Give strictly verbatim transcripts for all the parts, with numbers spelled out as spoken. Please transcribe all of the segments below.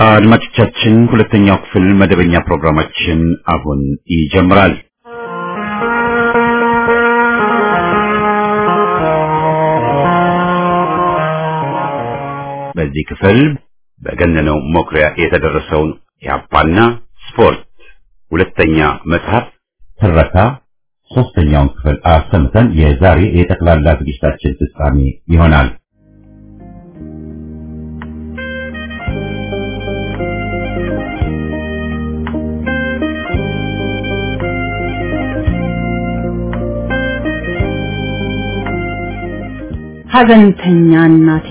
አድማጮቻችን ሁለተኛው ክፍል መደበኛ ፕሮግራማችን አሁን ይጀምራል። በዚህ ክፍል በገነነው መኩሪያ የተደረሰውን የአፓና ስፖርት ሁለተኛ መጽሐፍ ትረካ ሶስተኛውን ክፍል አሰምተን የዛሬ የጠቅላላ ዝግጅታችን ፍጻሜ ይሆናል። ሀዘንተኛ እናቴ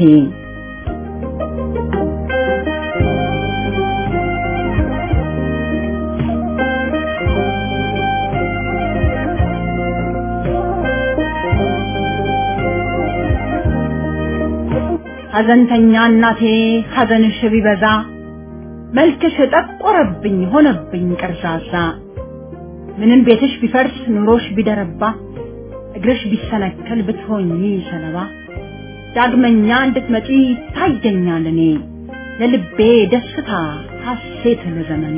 ሀዘንተኛ እናቴ ሀዘንሽ ቢበዛ መልክሽ ጠቆረብኝ ሆነብኝ ቀርዛዛ ምንም ቤትሽ ቢፈርስ ኑሮሽ ቢደረባ እግርሽ ቢሰነከል ብትሆኚ ሰለባ ዳግመኛ እንድትመጪ ታየኛል እኔ ለልቤ ደስታ ሐሴት ለዘመኔ።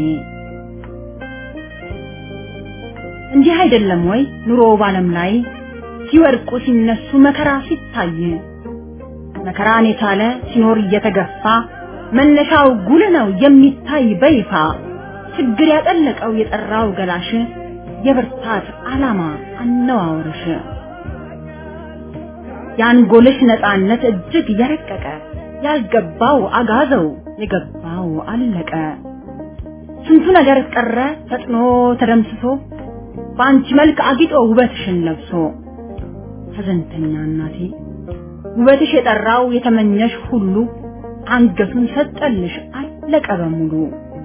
እንዲህ አይደለም ወይ ኑሮ ባለም ላይ ሲወርቁ ሲነሱ መከራ ሲታይ መከራን የቻለ ሲኖር እየተገፋ መነሻው ጉል ነው የሚታይ በይፋ ችግር ያጠለቀው የጠራው ገላሽ የብርታት ዓላማ አነዋወርሽ ያንጎልሽ ነፃነት እጅግ የረቀቀ ያልገባው አጋዘው የገባው አለቀ ስንቱ ነገር ቀረ ፈጥኖ ተደምስሶ ባንቺ መልክ አጊጦ ውበትሽን ለብሶ ሀዘንተኛ እናቴ ውበትሽ የጠራው የተመኘሽ ሁሉ አንገቱን ሰጠልሽ አለቀ በሙሉ።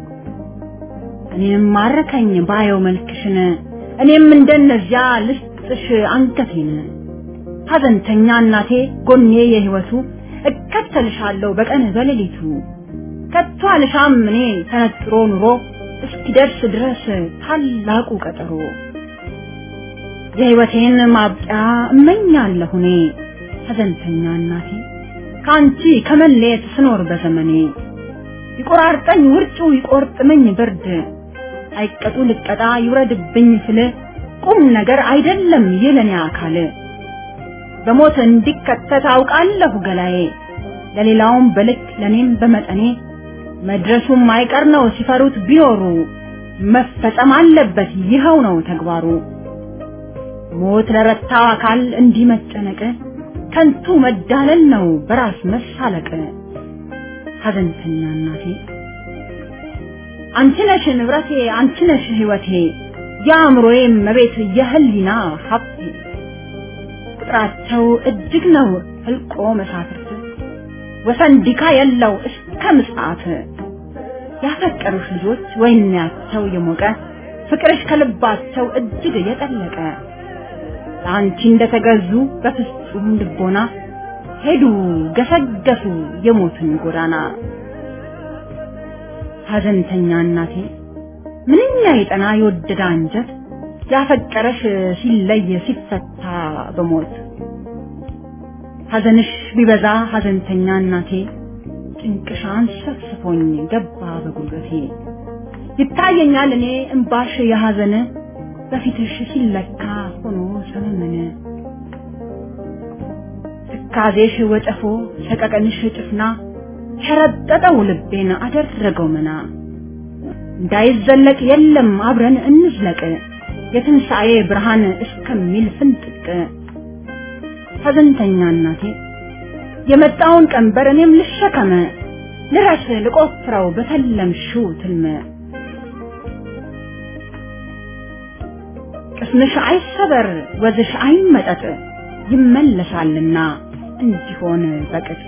እኔም ማረከኝ ባየው መልክሽን እኔም እንደነዚያ ልስጥሽ አንገቴን ሀዘንተኛ እናቴ ጎኔ የህይወቱ እከተልሻለሁ በቀን በሌሊቱ ከቶ አልሻም እኔ ተነጥሮ ኑሮ እስኪደርስ ድረስ ታላቁ ቀጠሮ የህይወቴን ማብቂያ እመኛለሁ እኔ ሀዘንተኛ እናቴ ካንቺ ከመለየት ስኖር በዘመኔ ይቆራርጠኝ ውርጩ ይቆርጥመኝ ብርድ አይቀጡ ልቀጣ ይውረድብኝ ስለ ቁም ነገር አይደለም የለኔ አካል በሞት እንዲከተት አውቃለሁ ገላዬ ለሌላውም በልክ ለኔም በመጠኔ መድረሱም አይቀር ነው ሲፈሩት ቢኖሩ መፈጸም አለበት ይኸው ነው ተግባሩ። ሞት ለረታው አካል እንዲመጨነቅ ከንቱ መዳለል ነው በራስ መሳለቅ። ሀዘንተኛ እናቴ አንቺ ነሽ ንብረቴ አንቺ ነሽ ህይወቴ ያምሮዬ መቤት የህሊና ሀብቴ ቁጥራቸው እጅግ ነው ህልቆ መሳፍርት ወሰንዲካ የለው እስከ ምጽአት ያፈቀሩሽ ልጆች ወይናቸው የሞቀ ፍቅርሽ ከልባቸው እጅግ የጠለቀ ላንቺ እንደተገዙ በፍጹም ልቦና ሄዱ ገሰገሱ የሞትን ጎዳና። ሀዘንተኛ እናቴ ምንኛ የጠና የወደደ አንጀት ያፈቀረሽ ሲለይ ሲፈታ በሞት ሀዘንሽ ቢበዛ ሀዘንተኛ እናቴ ጭንቅሻን ሰፍስፎኝ ገባ በጉልበቴ ይታየኛል እኔ እንባሽ የሀዘን በፊትሽ ሲለካ ሆኖ ሰመመነ ትካዜሽ ወጨፎ ሰቀቀንሽ ጭፍና ሸረጠጠው ልቤን አደረገው መና እንዳይዘለቅ የለም አብረን እንዝለቅ የትንሣኤ ብርሃን እስከሚል ፍንጥቅ። ሀዘንተኛ እናቴ የመጣውን ቀንበር እኔም ልሸከመ ልረስ ልቆፍረው በተለምሽው ትልመ ቅስምሽ አይሰበር ወዝሽ አይመጠጥ ይመለሳልና እንዲሆን በቅጥ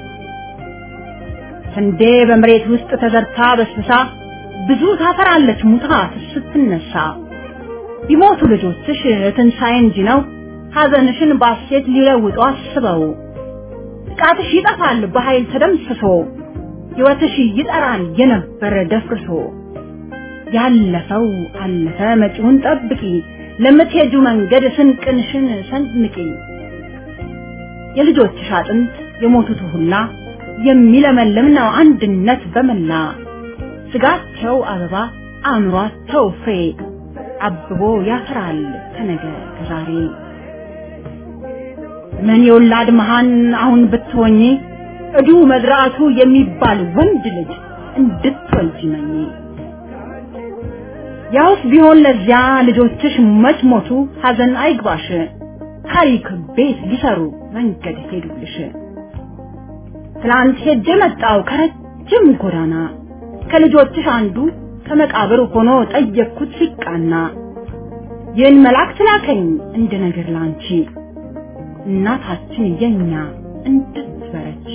ስንዴ በመሬት ውስጥ ተዘርታ በስብሳ ብዙ ታፈራለች ሙታ ስትነሳ ቢሞቱ ልጆችሽ ትንሣኤ እንጂ ነው ሀዘንሽን ባሴት ሊለውጡ አስበው ጥቃትሽ ይጠፋል በኃይል ተደምስሶ ሕይወትሽ ይጠራል የነበረ ደፍርሶ ያለፈው አለፈ መጪውን ጠብቂ ለምትሄጁ መንገድ ስንቅንሽን ሰንንቂ የልጆችሽ አጥንት የሞቱት ሁላ የሚለመልም ነው አንድነት በመላ ስጋቸው አበባ አእምሯቸው ፍሬ አብቦ ያፈራል ከነገ ከዛሬ ምን የወላድ መሃን አሁን ብትሆኚ እዱ መድራቱ የሚባል ወንድ ልጅ እንድትወልጂ መኝ ያውስ ቢሆን ለዚያ ልጆችሽ መች ሞቱ ሐዘን አይግባሽ ታሪክ ቤት ሊሰሩ መንገድ ሄዱልሽ ትላንት ሄጄ መጣው ከረጅም ጎዳና ከልጆችሽ አንዱ ከመቃብር ሆኖ ጠየቅኩት ሲቃና ይህን መልአክ ላከኝ እንደ ነገር ላንቺ እናታችን የኛ እንድትበረቺ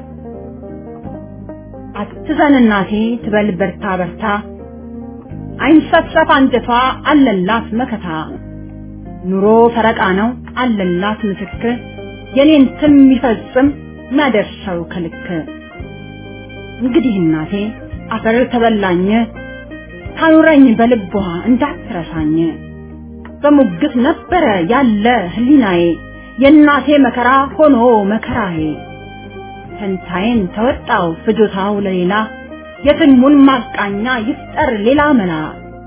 አትዘን እናቴ ትበል በርታ በርታ አይንሰፈፍ አንጀቷ አለላት መከታ ኑሮ ፈረቃ ነው አለላት ምስክር የኔን ትም ይፈጽም ማደርሰው ከልክ እንግዲህ እናቴ አፈር ተበላኝ ታኑረኝ በልቧ እንዳትረሳኝ በሙግት ነበረ ያለ ህሊናዬ የእናቴ መከራ ሆኖ መከራዬ ተንታዬን ተወጣው ፍጆታው ለሌላ የትልሙን ማቃኛ ይፍጠር ሌላ መላ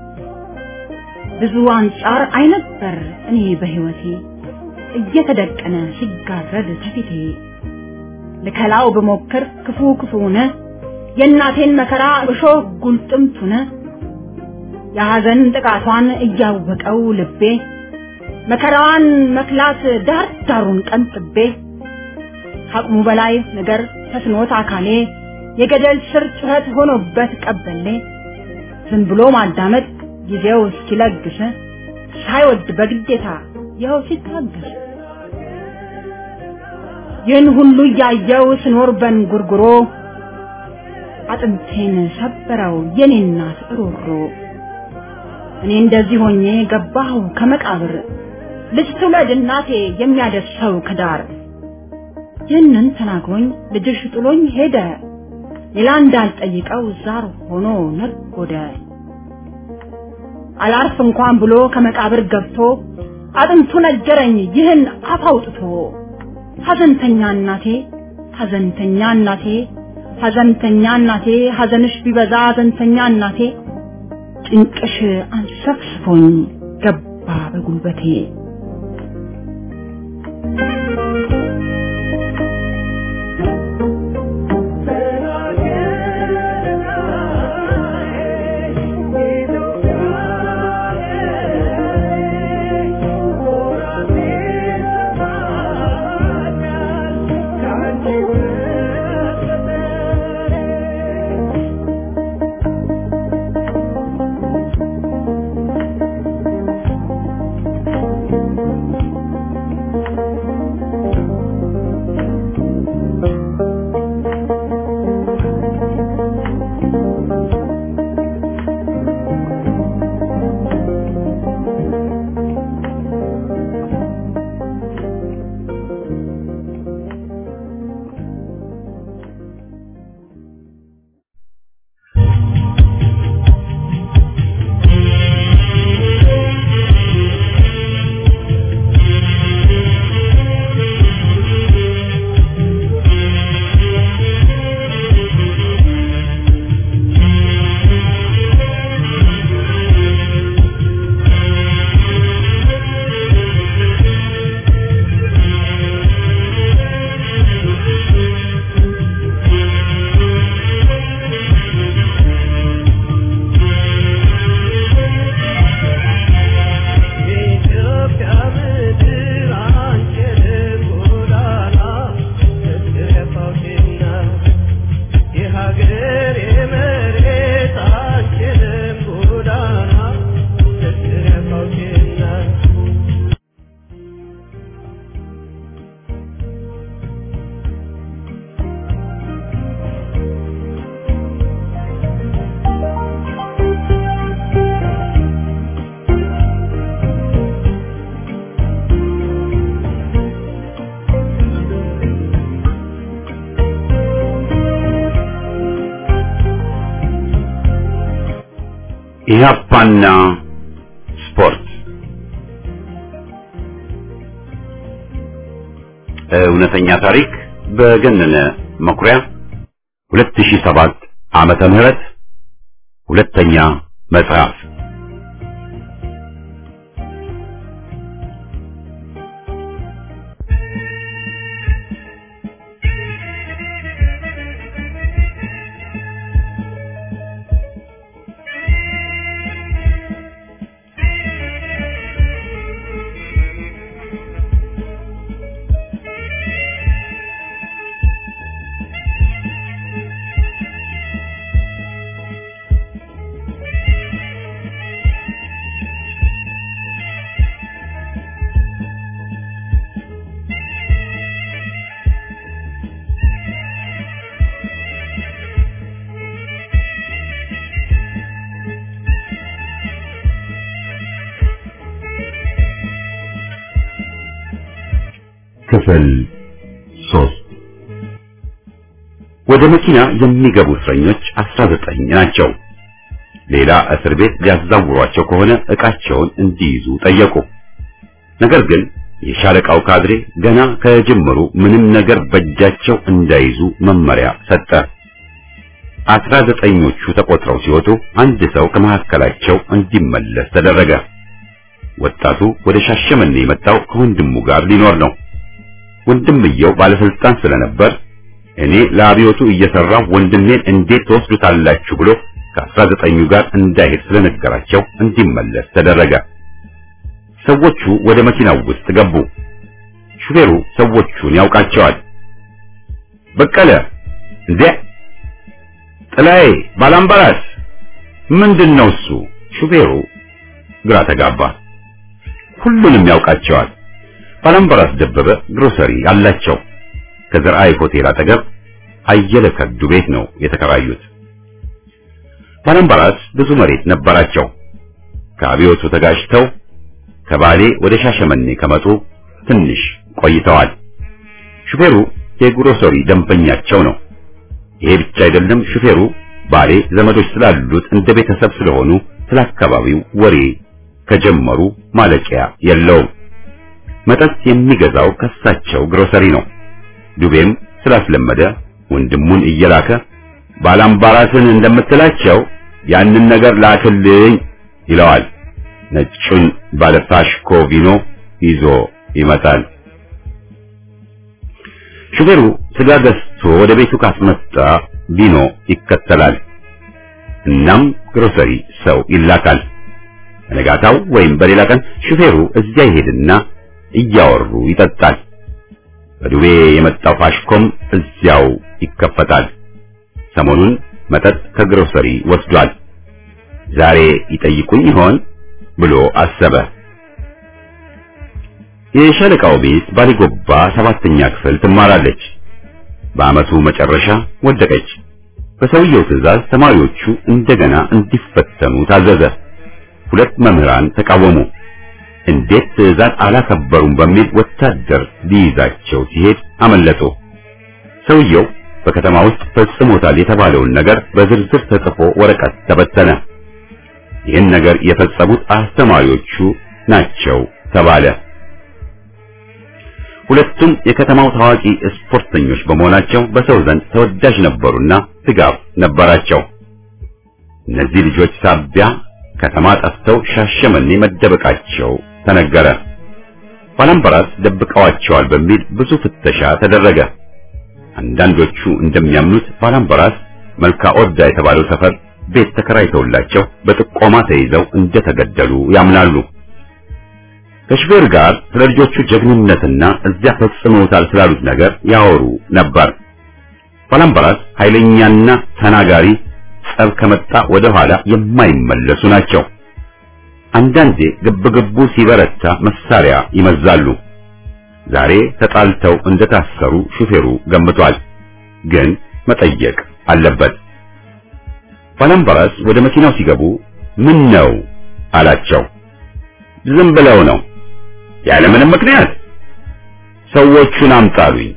ብዙ አንጻር አይነበር እኔ በህይወቴ እየተደቀነ ሲጋረድ ተፊቴ ለከላው በመከር ክፉ ክፉነ የእናቴን መከራ እሾህ ጉልጥምቱነ የሐዘን ጥቃቷን እያወቀው ልቤ መከራዋን መክላት ዳር ዳሩን ቀንጥቤ አቅሙ በላይ ነገር ተስኖት አካሌ የገደል ስር ጩኸት ሆኖበት ቀበሌ ዝም ብሎ ማዳመጥ ጊዜው እስኪለግስ ሳይወድ በግዴታ ይኸው ሲታገስ ይህን ሁሉ ያየው ስኖር በንጉርጉሮ አጥንቴን ሰበረው የኔ እናት ሮሮ እኔ እንደዚህ ሆኜ ገባሁ ከመቃብር ልጅ ትውለድ እናቴ የሚያደርሰው ከዳር ይህንን ተናግሮኝ ልጅሽ ጥሎኝ ሄደ ሌላ እንዳልጠይቀው ዛር ሆኖ ነጎደ አላርፍ እንኳን ብሎ ከመቃብር ገብቶ አጥንቱ ነገረኝ ይህን አፍ አውጥቶ ሐዘንተኛ እናቴ ሐዘንተኛ እናቴ ሐዘንተኛ እናቴ ሐዘንሽ ቢበዛ ሐዘንተኛ እናቴ ጭንቅሽ አንሰፍስፎኝ ገባ በጉልበቴ ኢህአፓና ስፖርት እውነተኛ ታሪክ በገነነ መኩሪያ ሁለት ሺህ ሰባት ዓመተ ምህረት ሁለተኛ መጽሐፍ ክፍል ሶስት ወደ መኪና የሚገቡ እስረኞች አስራ ዘጠኝ ናቸው። ሌላ እስር ቤት ሊያዛውሯቸው ከሆነ ዕቃቸውን እንዲይዙ ጠየቁ። ነገር ግን የሻለቃው ካድሬ ገና ከጅምሩ ምንም ነገር በእጃቸው እንዳይዙ መመሪያ ሰጠ። አስራ ዘጠኞቹ ተቆጥረው ሲወጡ አንድ ሰው ከመካከላቸው እንዲመለስ ተደረገ። ወጣቱ ወደ ሻሸመኔ የመጣው ከወንድሙ ጋር ሊኖር ነው። ወንድምየው ባለስልጣን ስለነበር እኔ ለአብዮቱ እየሰራው ወንድሜን እንዴት ተወስዱታላችሁ ብሎ ከአስራ ዘጠኙ ጋር እንዳይሄድ ስለነገራቸው እንዲመለስ ተደረገ። ሰዎቹ ወደ መኪናው ውስጥ ገቡ። ሹፌሩ ሰዎቹን ያውቃቸዋል። በቀለ እንዴ፣ ጥላዬ፣ ባላምባራስ ምንድነው እሱ? ሹፌሩ ግራ ተጋባ። ሁሉንም ያውቃቸዋል። ባላምባራስ ደበበ ግሮሰሪ አላቸው። ከዘርአይ ሆቴል አጠገብ አየለ ከዱ ቤት ነው የተከራዩት። ባላምባራስ ብዙ መሬት ነበራቸው። ከአብዮቱ ተጋጭተው ከባሌ ወደ ሻሸመኔ ከመጡ ትንሽ ቆይተዋል። ሹፌሩ የግሮሰሪ ደንበኛቸው ነው። ይሄ ብቻ አይደለም፣ ሹፌሩ ባሌ ዘመዶች ስላሉት እንደ ቤተሰብ ስለሆኑ ስለ አካባቢው ወሬ ከጀመሩ ማለቂያ የለውም። መጠጥ የሚገዛው ከሳቸው ግሮሰሪ ነው። ዱቤም ስላስለመደ ወንድሙን እየላከ ባላምባራስን እንደምትላቸው ያንን ነገር ላክልኝ ይለዋል። ነጩን ባለታሽኮ ቪኖ ይዞ ይመጣል። ሹፌሩ ስጋ ገዝቶ ወደ ቤቱ ካስመጣ ቪኖ ይከተላል። እናም ግሮሰሪ ሰው ይላካል። በነጋታው ወይም በሌላ ቀን ሹፌሩ እዚያ ይሄድና እያወሩ ይጠጣል። በዱቤ የመጣው ፋሽኮም እዚያው ይከፈታል። ሰሞኑን መጠጥ ከግሮሰሪ ወስዷል። ዛሬ ይጠይቁኝ ይሆን ብሎ አሰበ። የሻለቃው ቤት ባሊጎባ ሰባተኛ ክፍል ትማራለች። በአመቱ መጨረሻ ወደቀች። በሰውየው ትዕዛዝ ተማሪዎቹ እንደገና እንዲፈተኑ ታዘዘ። ሁለት መምህራን ተቃወሙ። እንዴት ትዕዛዝ አላከበሩም በሚል ወታደር ሊይዛቸው ሲሄድ አመለጡ። ሰውየው በከተማ ውስጥ ፈጽሞታል የተባለውን ነገር በዝርዝር ተጽፎ ወረቀት ተበተነ። ይህን ነገር የፈጸሙት አስተማሪዎቹ ናቸው ተባለ። ሁለቱም የከተማው ታዋቂ ስፖርተኞች በመሆናቸው በሰው ዘንድ ተወዳጅ ነበሩና ድጋፍ ነበራቸው። እነዚህ ልጆች ሳቢያ ከተማ ጠፍተው ሻሸመኔ መደበቃቸው ተነገረ። ባላምባራስ ደብቀዋቸዋል በሚል ብዙ ፍተሻ ተደረገ። አንዳንዶቹ እንደሚያምኑት ባላምባራስ መልካ ኦዳ የተባለው ሰፈር ቤት ተከራይተውላቸው በጥቆማ ተይዘው እንደተገደሉ ያምናሉ። ከሹፌር ጋር ስለ ልጆቹ ጀግንነትና እዚያ ፈጽመውታል ስላሉት ነገር ያወሩ ነበር። ባላምባራስ ኃይለኛና ተናጋሪ፣ ጸብ ከመጣ ወደ ኋላ የማይመለሱ ናቸው። አንዳንዴ ግብግቡ ሲበረታ መሳሪያ ይመዛሉ። ዛሬ ተጣልተው እንደታሰሩ ሹፌሩ ገምቷል፣ ግን መጠየቅ አለበት። ባላምባራስ ወደ መኪናው ሲገቡ ምን ነው አላቸው። ዝም ብለው ነው። ያለ ምንም ምክንያት ሰዎቹን አምጣሉኝ።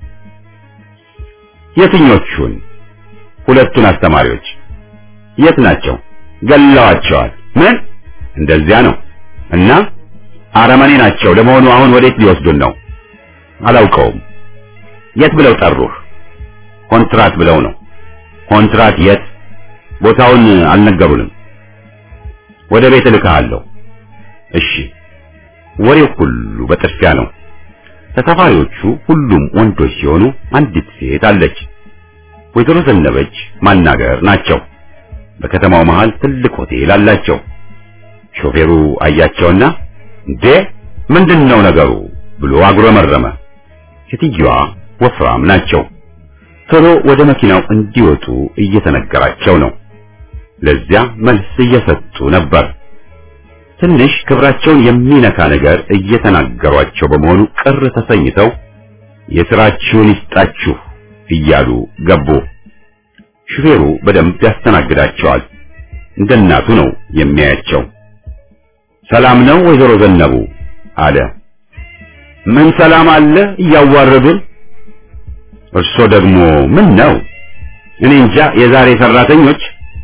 የትኞቹን? ሁለቱን አስተማሪዎች። የት ናቸው? ገለዋቸዋል። ምን? እንደዚያ ነው። እና አረመኔ ናቸው። ለመሆኑ አሁን ወዴት ሊወስዱን ነው? አላውቀውም። የት ብለው ጠሩህ? ኮንትራት ብለው ነው። ኮንትራት የት? ቦታውን አልነገሩንም። ወደ ቤት እልካለሁ። እሺ። ወሬው ሁሉ በጥርፊያ ነው። ተሳፋሪዎቹ ሁሉም ወንዶች ሲሆኑ አንዲት ሴት አለች። ወይዘሮ ዘነበች ማናገር ናቸው። በከተማው መሃል ትልቅ ሆቴል አላቸው። ሾፌሩ አያቸውና እንዴ ምንድነው ነገሩ ብሎ አጉረመረመ። ሴትዮዋ ወፍራም ናቸው። ቶሎ ወደ መኪናው እንዲወጡ እየተነገራቸው ነው። ለዚያ መልስ እየሰጡ ነበር። ትንሽ ክብራቸውን የሚነካ ነገር እየተናገሯቸው በመሆኑ ቅር ተሰኝተው የሥራችሁን ይስጣችሁ እያሉ ገቡ። ሹፌሩ በደንብ ያስተናግዳቸዋል። እንደ እናቱ ነው የሚያያቸው። ሰላም ነው ወይዘሮ ዘነቡ አለ። ምን ሰላም አለ እያዋረዱን። እርሶ ደግሞ ምን ነው? እኔ እንጃ የዛሬ ሰራተኞች።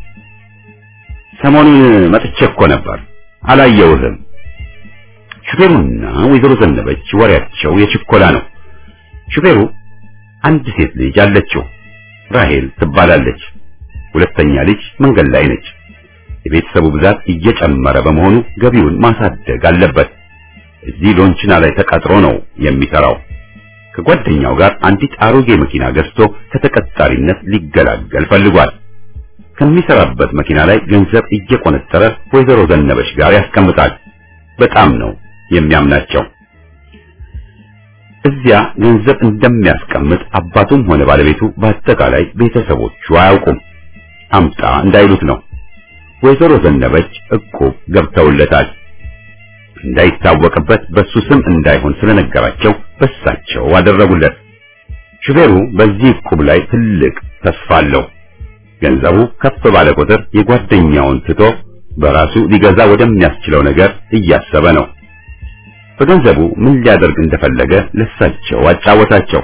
ሰሞኑን መጥቼ እኮ ነበር አላየሁህም። ሹፌሩና ወይዘሮ ዘነበች ወሬያቸው የችኮላ ነው። ሹፌሩ አንድ ሴት ልጅ አለችው፣ ራሄል ትባላለች። ሁለተኛ ልጅ መንገድ ላይ ነች። የቤተሰቡ ብዛት እየጨመረ በመሆኑ ገቢውን ማሳደግ አለበት። እዚህ ሎንችና ላይ ተቀጥሮ ነው የሚሰራው። ከጓደኛው ጋር አንዲት አሮጌ መኪና ገዝቶ ከተቀጣሪነት ሊገላገል ፈልጓል። ከሚሰራበት መኪና ላይ ገንዘብ እየቆነጠረ ወይዘሮ ዘነበች ጋር ያስቀምጣል። በጣም ነው የሚያምናቸው። እዚያ ገንዘብ እንደሚያስቀምጥ አባቱም ሆነ ባለቤቱ በአጠቃላይ ቤተሰቦቹ አያውቁም። አምጣ እንዳይሉት ነው። ወይዘሮ ዘነበች እቁብ ገብተውለታል። እንዳይታወቅበት በሱ ስም እንዳይሆን ስለነገራቸው በሳቸው አደረጉለት። ሹፌሩ በዚህ እቁብ ላይ ትልቅ ተስፋ አለው። ገንዘቡ ከፍ ባለ ቁጥር የጓደኛውን ትቶ በራሱ ሊገዛ ወደሚያስችለው ነገር እያሰበ ነው። በገንዘቡ ምን ሊያደርግ እንደፈለገ ለሳቸው አጫወታቸው።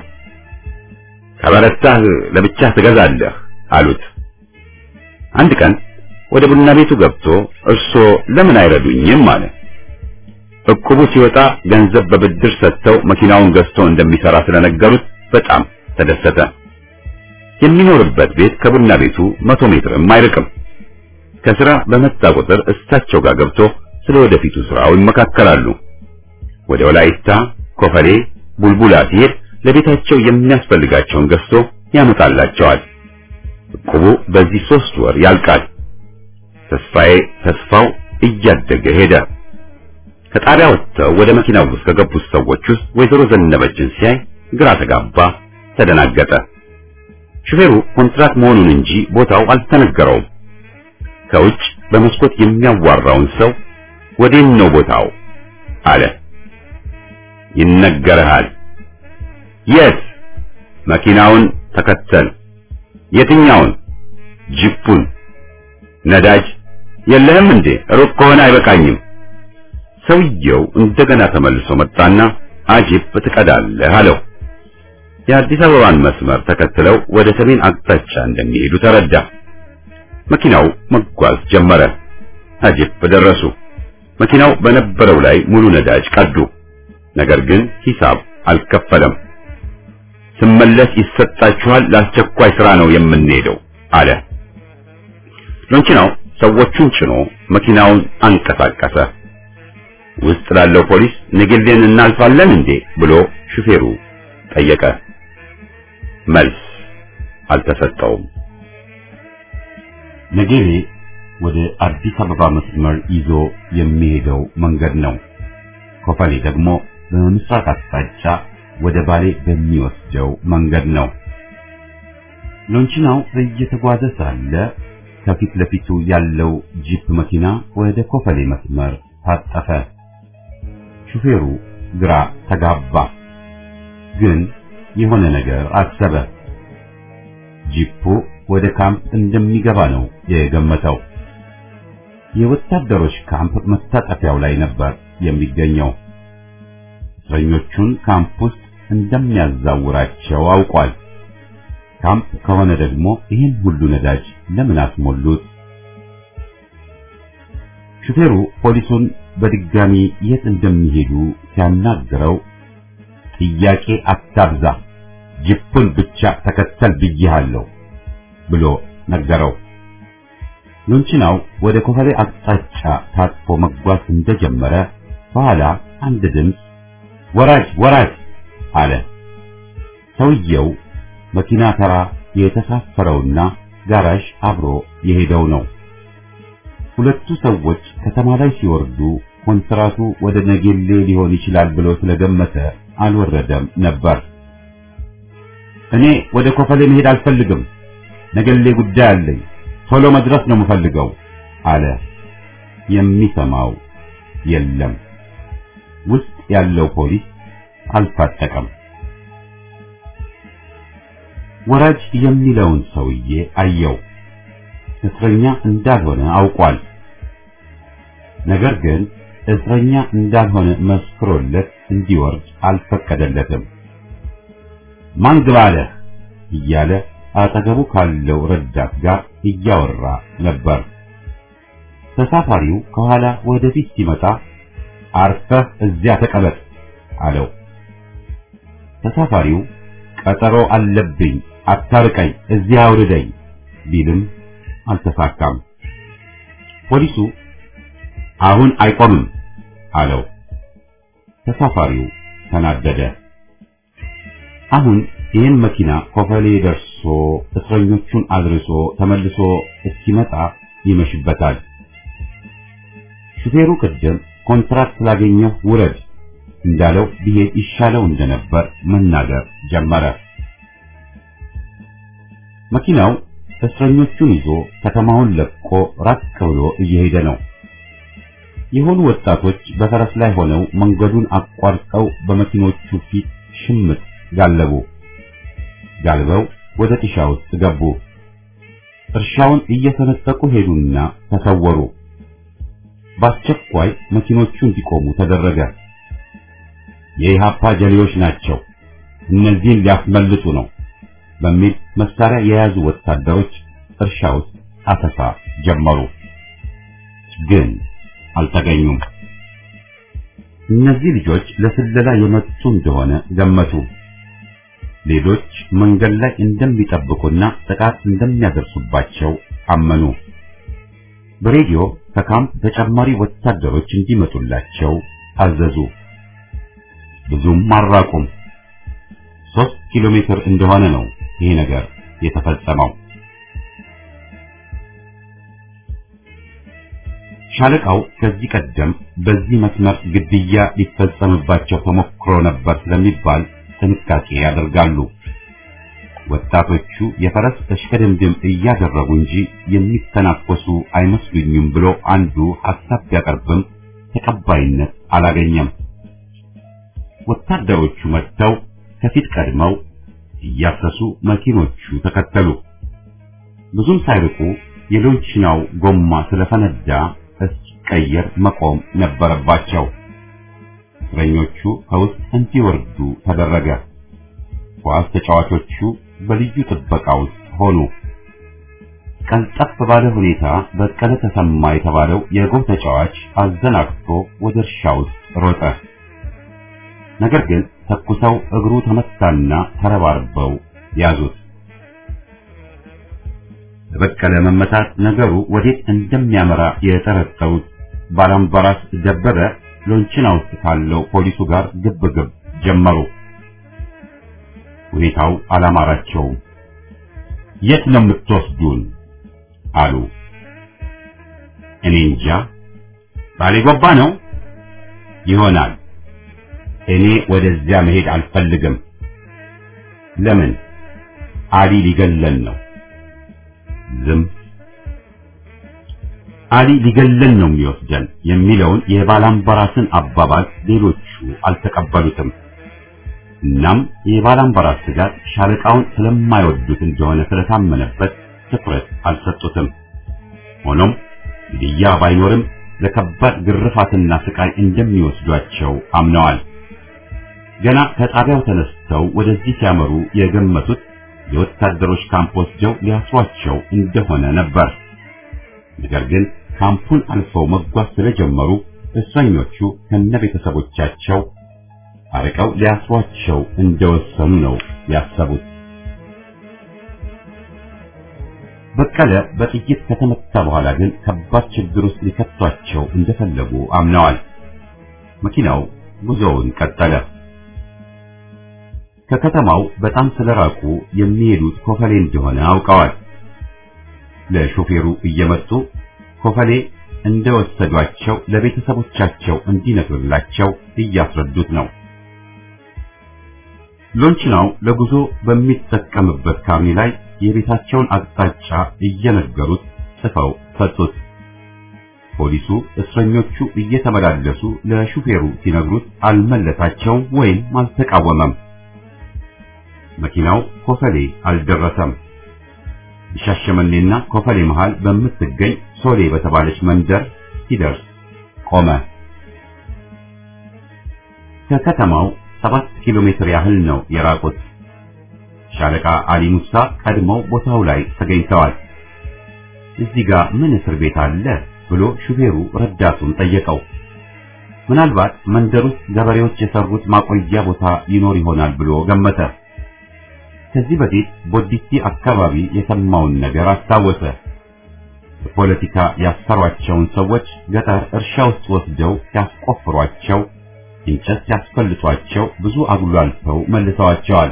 ከበረታህ ለብቻህ ትገዛለህ አሉት። አንድ ቀን ወደ ቡና ቤቱ ገብቶ እርሶ ለምን አይረዱኝም አለ። እቁቡ ሲወጣ ገንዘብ በብድር ሰጥተው መኪናውን ገዝቶ እንደሚሰራ ስለነገሩት በጣም ተደሰተ። የሚኖርበት ቤት ከቡና ቤቱ መቶ ሜትርም አይርቅም። ከስራ በመጣ ቁጥር እሳቸው ጋር ገብቶ ስለ ወደፊቱ ስራው ይመካከራሉ። ወደ ወላይታ፣ ኮፈሌ፣ ቡልቡላ ሲሄድ ለቤታቸው የሚያስፈልጋቸውን ገዝቶ ያመጣላቸዋል። እቁቡ በዚህ ሶስት ወር ያልቃል። ተስፋዬ ተስፋው እያደገ ሄደ። ከጣቢያ ወጥተው ወደ መኪናው ውስጥ ከገቡት ሰዎች ውስጥ ወይዘሮ ዘነበችን ሲያይ ግራ ተጋባ፣ ተደናገጠ። ሹፌሩ ኮንትራት መሆኑን እንጂ ቦታው አልተነገረውም። ከውጭ በመስኮት የሚያዋራውን ሰው ወዴን ነው ቦታው አለ። ይነገርሃል። የት? መኪናውን ተከተል። የትኛውን? ጂፑን። ነዳጅ የለህም እንዴ? ሩቅ ከሆነ አይበቃኝም። ሰውየው እንደገና ተመልሶ መጣና አጂፕ ትቀዳለህ አለው። የአዲስ አበባን መስመር ተከትለው ወደ ሰሜን አቅጣጫ እንደሚሄዱ ተረዳ። መኪናው መጓዝ ጀመረ። አጂፕ ደረሱ። መኪናው በነበረው ላይ ሙሉ ነዳጅ ቀዱ። ነገር ግን ሂሳብ አልከፈለም። ስመለስ ይሰጣችኋል፣ ለአስቸኳይ ስራ ነው የምንሄደው አለ። ሎንችናው ሰዎቹን ጭኖ መኪናውን አንቀሳቀሰ። ውስጥ ላለው ፖሊስ ንግሌን እናልፋለን እንዴ ብሎ ሹፌሩ ጠየቀ። መልስ አልተሰጠውም። ንግሌ ወደ አዲስ አበባ መስመር ይዞ የሚሄደው መንገድ ነው። ኮፈሌ ደግሞ በምስራቅ አቅጣጫ ወደ ባሌ በሚወስደው መንገድ ነው። ሎንችናው እየተጓዘ ሳለ ከፊት ለፊቱ ያለው ጂፕ መኪና ወደ ኮፈሌ መስመር ታጠፈ። ሹፌሩ ግራ ተጋባ፣ ግን የሆነ ነገር አሰበ። ጂፑ ወደ ካምፕ እንደሚገባ ነው የገመተው። የወታደሮች ካምፕ መታጠፊያው ላይ ነበር የሚገኘው። እስረኞቹን ካምፕ ውስጥ እንደሚያዛውራቸው አውቋል። ካምፕ ከሆነ ደግሞ ይህን ሁሉ ነዳጅ ለምን አስሞሉት? ሹፌሩ ፖሊሱን በድጋሚ የት እንደሚሄዱ ሲያናግረው ጥያቄ አታብዛ፣ ጂፑን ብቻ ተከተል ብዬሃለሁ ብሎ ነገረው። ሎንቺናው ወደ ኮፈሌ አቅጣጫ ታጥፎ መጓዝ እንደጀመረ በኋላ አንድ ድምፅ ወራጅ ወራጅ አለ። ሰውየው መኪና ተራ የተሳፈረውና ጋራዥ አብሮ የሄደው ነው። ሁለቱ ሰዎች ከተማ ላይ ሲወርዱ ኮንትራቱ ወደ ነገሌ ሊሆን ይችላል ብሎ ስለገመተ አልወረደም ነበር። እኔ ወደ ኮፈሌ መሄድ አልፈልግም፣ ነገሌ ጉዳይ አለኝ፣ ቶሎ መድረስ ነው የምፈልገው አለ። የሚሰማው የለም። ውስጥ ያለው ፖሊስ አልታጠቀም። ወራጅ የሚለውን ሰውዬ አየው። እስረኛ እንዳልሆነ አውቋል። ነገር ግን እስረኛ እንዳልሆነ መስክሮለት እንዲወርድ አልፈቀደለትም። ማን ግባ አለ እያለ አጠገቡ ካለው ረዳት ጋር እያወራ ነበር። ተሳፋሪው ከኋላ ወደፊት ሲመጣ አርፈህ እዚያ ተቀመጥ አለው። ተሳፋሪው ቀጠሮ አለብኝ፣ አታርቀኝ፣ እዚያ አውርደኝ ቢልም አልተሳካም። ፖሊሱ አሁን አይቆምም አለው። ተሳፋሪው ተናደደ። አሁን ይህን መኪና ኮፈሌ ደርሶ እስረኞቹን አድርሶ ተመልሶ እስኪመጣ ይመሽበታል። ሹፌሩ ቅድም ኮንትራክት ስላገኘው ውረድ እንዳለው ቢሄድ ይሻለው እንደነበር መናገር ጀመረ። መኪናው እስረኞቹን ይዞ ከተማውን ለቆ ራቅ ብሎ እየሄደ ነው። የሆኑ ወጣቶች በፈረስ ላይ ሆነው መንገዱን አቋርጠው በመኪኖቹ ፊት ሽምጥ ጋለቡ። ጋልበው ወደ ጥሻ ውስጥ ገቡ። እርሻውን እየተነጠቁ ሄዱና ተሰወሩ። በአስቸኳይ መኪኖቹ እንዲቆሙ ተደረገ። የኢሃፓ ጀሌዎች ናቸው፣ እነዚህን ሊያስመልጡ ነው በሚል መሳሪያ የያዙ ወታደሮች እርሻ ውስጥ አሰሳ ጀመሩ። ግን አልተገኙም። እነዚህ ልጆች ለስለላ የመጡ እንደሆነ ገመቱ። ሌሎች መንገድ ላይ እንደሚጠብቁና ጥቃት እንደሚያደርሱባቸው አመኑ። በሬዲዮ ከካምፕ ተጨማሪ ወታደሮች እንዲመጡላቸው አዘዙ። ብዙም አራቁም። ሶስት ኪሎ ሜትር እንደሆነ ነው ይሄ ነገር የተፈጸመው። ሻለቃው ከዚህ ቀደም በዚህ መስመር ግድያ ሊፈጸምባቸው ተሞክሮ ነበር ስለሚባል ጥንቃቄ ያደርጋሉ። ወጣቶቹ የፈረስ እሽቅድምድም እያደረጉ እንጂ የሚተናኮሱ አይመስሉኝም ብሎ አንዱ ሐሳብ ቢያቀርብም ተቀባይነት አላገኘም። ወታደሮቹ መጥተው ከፊት ቀድመው እያሰሱ መኪኖቹ ተከተሉ። ብዙም ሳይርቁ የሎንቺናው ጎማ ስለፈነዳ እስኪቀየር መቆም ነበረባቸው። እስረኞቹ ከውስጥ እንዲወርዱ ተደረገ። ኳስ ተጫዋቾቹ በልዩ ጥበቃ ውስጥ ሆኑ። ቀልጠፍ ባለ ሁኔታ በቀለ ተሰማ የተባለው የጎል ተጫዋች አዘናግቶ ወደ እርሻ ውስጥ ሮጠ። ነገር ግን ተኩሰው እግሩ ተመታና ተረባርበው ያዙት። በቀለ መመታት ነገሩ ወዴት እንደሚያመራ የጠረጠሩት ባላምባራስ ደበበ ሎንቺና ውስጥ ካለው ፖሊሱ ጋር ግብግብ ጀመሩ። ሁኔታው አላማራቸውም። የት ነው የምትወስዱን አሉ። እኔ እንጃ፣ ባሌጎባ ነው ይሆናል። እኔ ወደዚያ መሄድ አልፈልግም። ለምን? አሊ ሊገለን ነው። ዝም። አሊ ሊገለን ነው የሚወስደን የሚለውን የባላምባራስን አባባል ሌሎቹ አልተቀበሉትም። እናም የባላምባራስ ስጋት ሻለቃውን ስለማይወዱት እንደሆነ ስለታመነበት ትኩረት አልሰጡትም። ሆኖም ግድያ ባይኖርም ለከባድ ግርፋትና ስቃይ እንደሚወስዷቸው አምነዋል። ገና ከጣቢያው ተነስተው ወደዚህ ሲያመሩ የገመቱት የወታደሮች ካምፕ ወስደው ሊያስሯቸው እንደሆነ ነበር። ነገር ግን ካምፑን አልፈው መጓዝ ስለጀመሩ እስረኞቹ ከነቤተሰቦቻቸው አርቀው ሊያስሯቸው እንደወሰኑ ነው ያሰቡት። በቀለ በጥይት ከተመታ በኋላ ግን ከባድ ችግር ውስጥ ሊከቷቸው እንደፈለጉ አምነዋል። መኪናው ጉዞውን ቀጠለ። ከከተማው በጣም ስለራቁ የሚሄዱት ኮፈሌ እንደሆነ አውቀዋል። ለሾፌሩ እየመጡ ኮፈሌ እንደወሰዷቸው ለቤተሰቦቻቸው እንዲነግሩላቸው እያስረዱት ነው። ሎንችናው ለጉዞ በሚጠቀምበት ካርኒ ላይ የቤታቸውን አቅጣጫ እየነገሩት ጽፈው ሰጡት። ፖሊሱ እስረኞቹ እየተመላለሱ ለሹፌሩ ሲነግሩት አልመለሳቸውም ወይም አልተቃወመም። መኪናው ኮፈሌ አልደረሰም። ሻሸመኔና ኮፈሌ መሃል በምትገኝ ሶሌ በተባለች መንደር ሲደርስ ቆመ። ከከተማው ሰባት ኪሎ ሜትር ያህል ነው የራቁት። ሻለቃ አሊ ሙሳ ቀድመው ቦታው ላይ ተገኝተዋል። እዚህ ጋር ምን እስር ቤት አለ ብሎ ሹፌሩ ረዳቱን ጠየቀው። ምናልባት መንደር ውስጥ ገበሬዎች የሰሩት ማቆያ ቦታ ይኖር ይሆናል ብሎ ገመተ። ከዚህ በፊት ቦዲቲ አካባቢ የሰማውን ነገር አስታወሰ። በፖለቲካ ያሰሯቸውን ሰዎች ገጠር እርሻ ውስጥ ወስደው ያስቆፍሯቸው፣ እንጨት ያስፈልጧቸው፣ ብዙ አጉላልተው መልሰዋቸዋል።